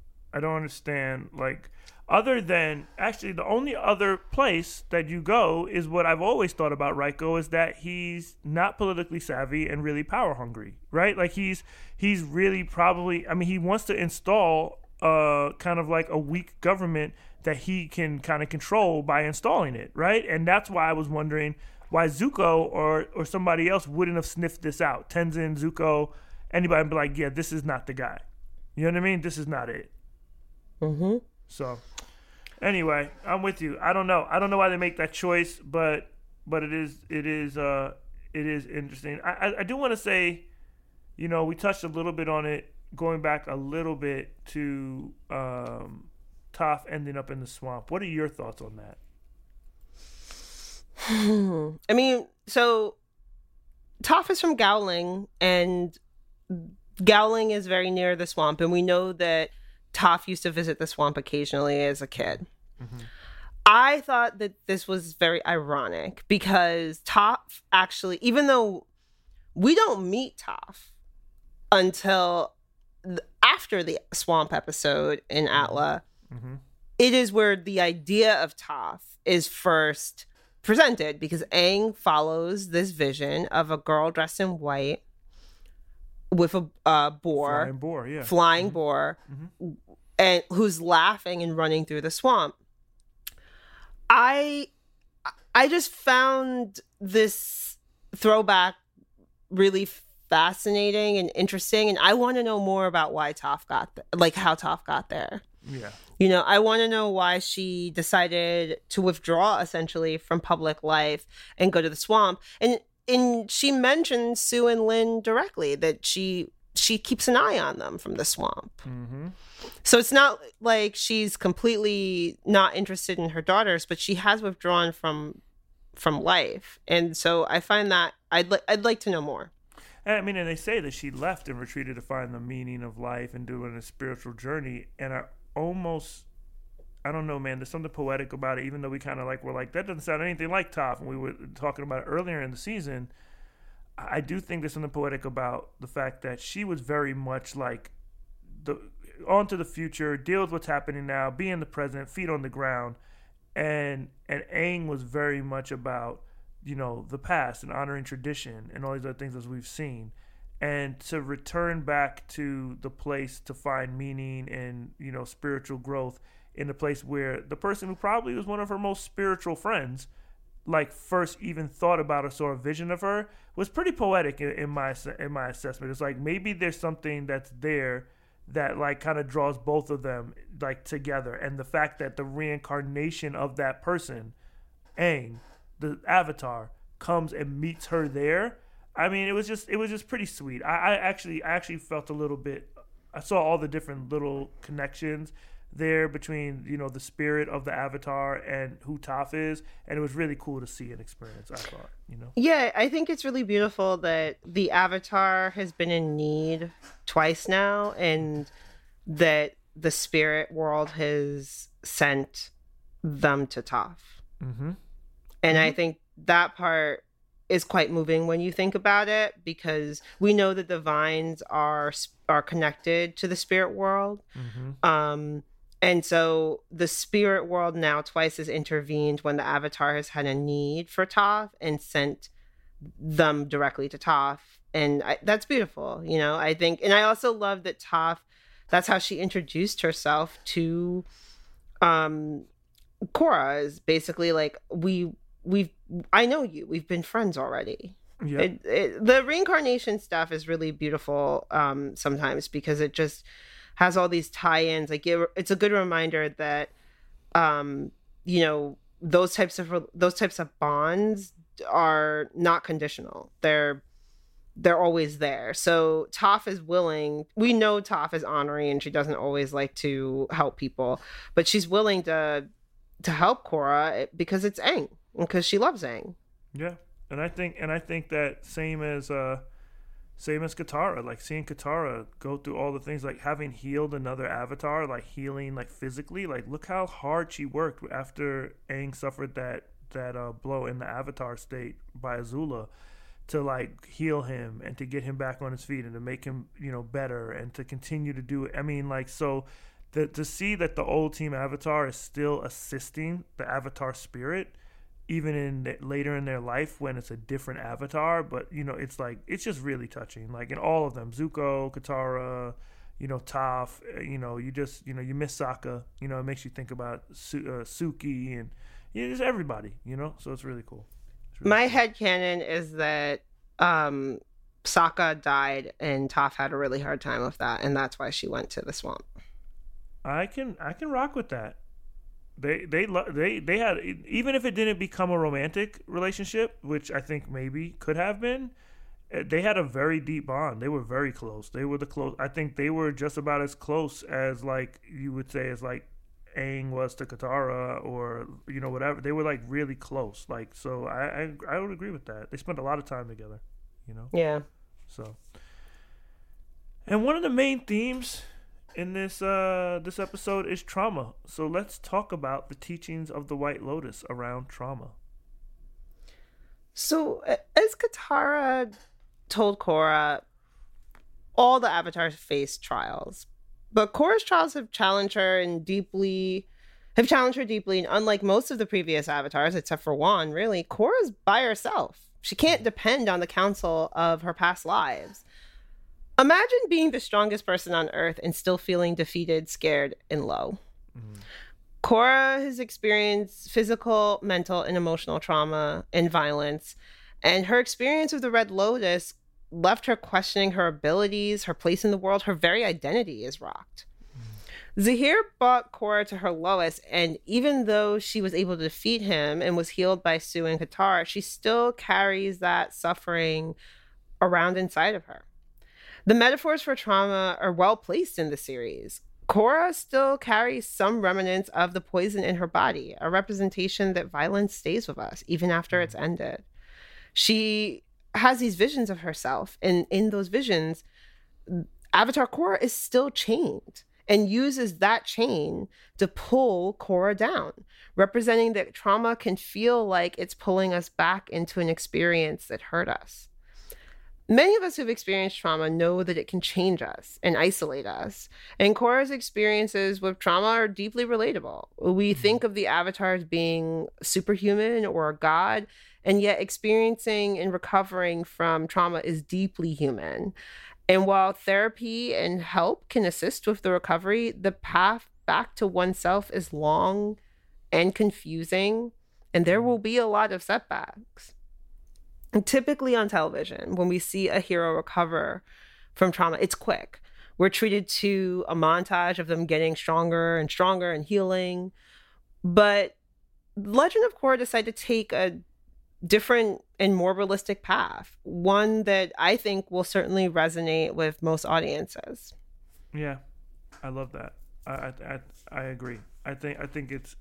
other than, actually, the only other place that you go is what I've always thought about Raiko, is that he's not politically savvy and really power hungry, right? Like he's really probably, he wants to install kind of like a weak government that he can kind of control by installing it, right? And that's why I was wondering why Zuko or somebody else wouldn't have sniffed this out. Tenzin, Zuko, anybody would be like, yeah, this is not the guy. You know what I mean? This is not it. Mm-hmm. So, anyway, I'm with you. I don't know why they make that choice, but it is interesting. I do want to say, we touched a little bit on it, going back a little bit to Toph ending up in the swamp. What are your thoughts on that? So Toph is from Gowling, and Gowling is very near the swamp, and we know that Toph used to visit the swamp occasionally as a kid. Mm-hmm. I thought that this was very ironic because Toph actually, even though we don't meet Toph until after the swamp episode in Atla, mm-hmm. It is where the idea of Toph is first presented, because Aang follows this vision of a girl dressed in white with a boar, flying mm-hmm. boar, mm-hmm. and who's laughing and running through the swamp. I just found this throwback really fascinating and interesting, and I want to know more about why Toph got how Toph got there. Yeah. I want to know why she decided to withdraw essentially from public life and go to the swamp. And she mentioned Sue and Lin directly, that she keeps an eye on them from the swamp. Mm-hmm. So it's not like she's completely not interested in her daughters, but she has withdrawn from life. And so I find that I'd like to know more. And I mean, and they say that she left and retreated to find the meaning of life and doing a spiritual journey. And I don't know, man, there's something poetic about it, even though we kind of were like, that doesn't sound anything like Toph. And we were talking about it earlier in the season. I do think there's something poetic about the fact that she was very much like on to the future, deal with what's happening now, be in the present, feet on the ground. And Aang was very much about, the past and honoring tradition and all these other things as we've seen. And to return back to the place to find meaning and, spiritual growth in the place where the person who probably was one of her most spiritual friends, first even thought about a sort of vision of her, was pretty poetic in my assessment. It's like maybe there's something that's there that kind of draws both of them together, and the fact that the reincarnation of that person, Aang, the Avatar, comes and meets her there. I mean, it was just pretty sweet. I actually felt a little bit. I saw all the different little connections there between the spirit of the Avatar and who Toph is, and it was really cool to see and experience. I thought, Yeah, I think it's really beautiful that the Avatar has been in need twice now, and that the spirit world has sent them to Toph. Mm-hmm. And I think that part is quite moving when you think about it, because we know that the vines are connected to the spirit world. Mm-hmm. And so the spirit world now twice has intervened when the Avatar has had a need for Toph and sent them directly to Toph. And that's beautiful, I think. And I also love that Toph, that's how she introduced herself to Korra, is basically I know you. We've been friends already. Yeah. The reincarnation stuff is really beautiful sometimes, because it just has all these tie-ins. It's a good reminder that those types of bonds are not conditional. They're always there. So Toph is willing. We know Toph is honoring, and she doesn't always like to help people, but she's willing to help Korra because it's Aang, because she loves Aang. Yeah, and I think that same as Katara, seeing Katara go through all the things, having healed another Avatar, healing physically, look how hard she worked after Aang suffered that blow in the Avatar state by Azula, to heal him and to get him back on his feet and to make him better and to continue to do it. I mean, so to see that the old team Avatar is still assisting the Avatar spirit, even later in their life when it's a different Avatar, but it's just really touching. In all of them, Zuko, Katara, Toph, you miss Sokka, it makes you think about Suki and just everybody, so it's really cool. My headcanon is that Sokka died and Toph had a really hard time with that, and that's why she went to the swamp. I can rock with that. They had, even if it didn't become a romantic relationship, which I think maybe could have been, they had a very deep bond. They were very close. They were I think they were just about as close as you would say as Aang was to Katara, or whatever. They were really close. So I would agree with that. They spent a lot of time together. Yeah. So, and one of the main themes in this episode is trauma. So let's talk about the teachings of the White Lotus around trauma. So as Katara told Korra, all the avatars face trials, but Korra's trials have challenged her deeply. And unlike most of the previous avatars, except for Wan, really, Korra's by herself. She can't depend on the counsel of her past lives. Imagine being the strongest person on Earth and still feeling defeated, scared, and low. Mm-hmm. Korra has experienced physical, mental, and emotional trauma and violence, and her experience with the Red Lotus left her questioning her abilities, her place in the world. Her very identity is rocked. Mm-hmm. Zahir brought Korra to her lowest, and even though she was able to defeat him and was healed by Su and Katara, she still carries that suffering around inside of her. The metaphors for trauma are well placed in the series. Korra still carries some remnants of the poison in her body, a representation that violence stays with us even after it's ended. She has these visions of herself, and in those visions, Avatar Korra is still chained and uses that chain to pull Korra down, representing that trauma can feel like it's pulling us back into an experience that hurt us. Many of us who've experienced trauma know that it can change us and isolate us. And Korra's experiences with trauma are deeply relatable. We think of the avatars being superhuman or a god, and yet experiencing and recovering from trauma is deeply human. And while therapy and help can assist with the recovery, the path back to oneself is long and confusing, and there will be a lot of setbacks. And typically on television, when we see a hero recover from trauma, it's quick. We're treated to a montage of them getting stronger and stronger and healing. But Legend of Korra decided to take a different and more realistic path, one that I think will certainly resonate with most audiences. Yeah, I love that. I agree. I think it's,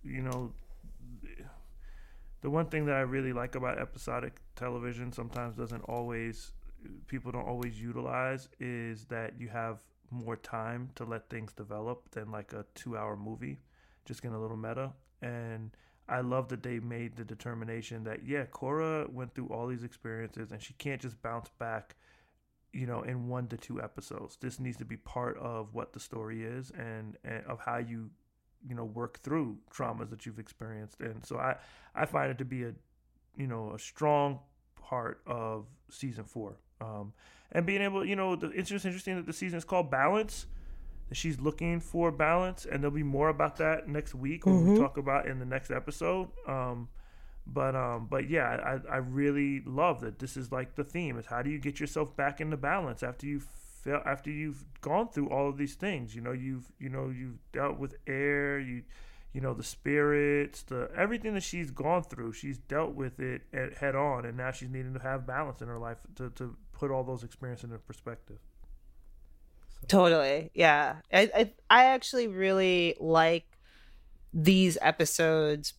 the one thing that I really like about episodic television sometimes people don't always utilize, is that you have more time to let things develop than like a 2-hour movie, just getting a little meta. And I love that they made the determination that, Korra went through all these experiences and she can't just bounce back, in 1 to 2 episodes. This needs to be part of what the story is and of how you work through traumas that you've experienced. And so I find it to be a strong part of season 4. And being able, it's just interesting that the season is called Balance, that she's looking for balance, and there'll be more about that next week when we talk about in the next episode. But yeah, I really love that this is like the theme is, how do you get yourself back into balance after you've gone through all of these things? You've dealt with air, the spirits, everything that she's gone through, she's dealt with it head on, and now she's needing to have balance in her life to put all those experiences into perspective. So. Totally. Yeah. I actually really like these episodes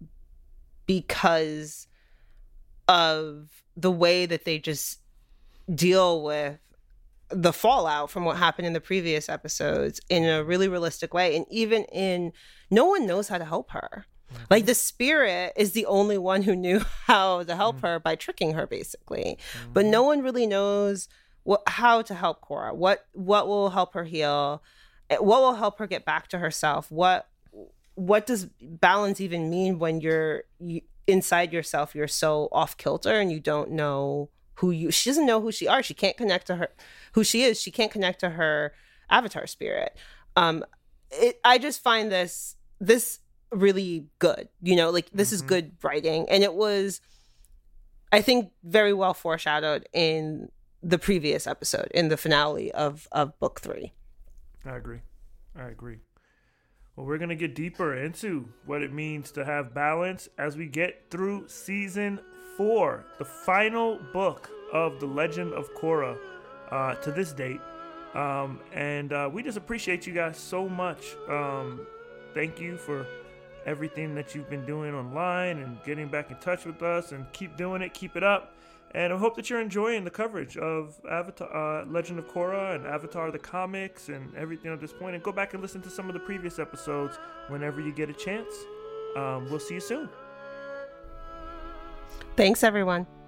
because of the way that they just deal with the fallout from what happened in the previous episodes in a really realistic way. And even no one knows how to help her. Mm-hmm. Like, the spirit is the only one who knew how to help her by tricking her, basically. Mm-hmm. But no one really knows how to help Korra. What will help her heal? What will help her get back to herself? What does balance even mean when you're inside yourself? You're so off kilter and you don't know she doesn't know who she are. She can't connect to who she is. She can't connect to her avatar spirit. I just find this really good, this is good writing. And it was, I think, very well foreshadowed in the previous episode, in the finale of book 3. I agree. Well, we're going to get deeper into what it means to have balance as we get through season 4, the final book of The Legend of Korra to this date. And we just appreciate you guys so much. Thank you for everything that you've been doing online and getting back in touch with us, and keep doing it. Keep it up. And I hope that you're enjoying the coverage of Avatar, Legend of Korra, and Avatar the comics and everything at this point. And go back and listen to some of the previous episodes whenever you get a chance. We'll see you soon. Thanks, everyone.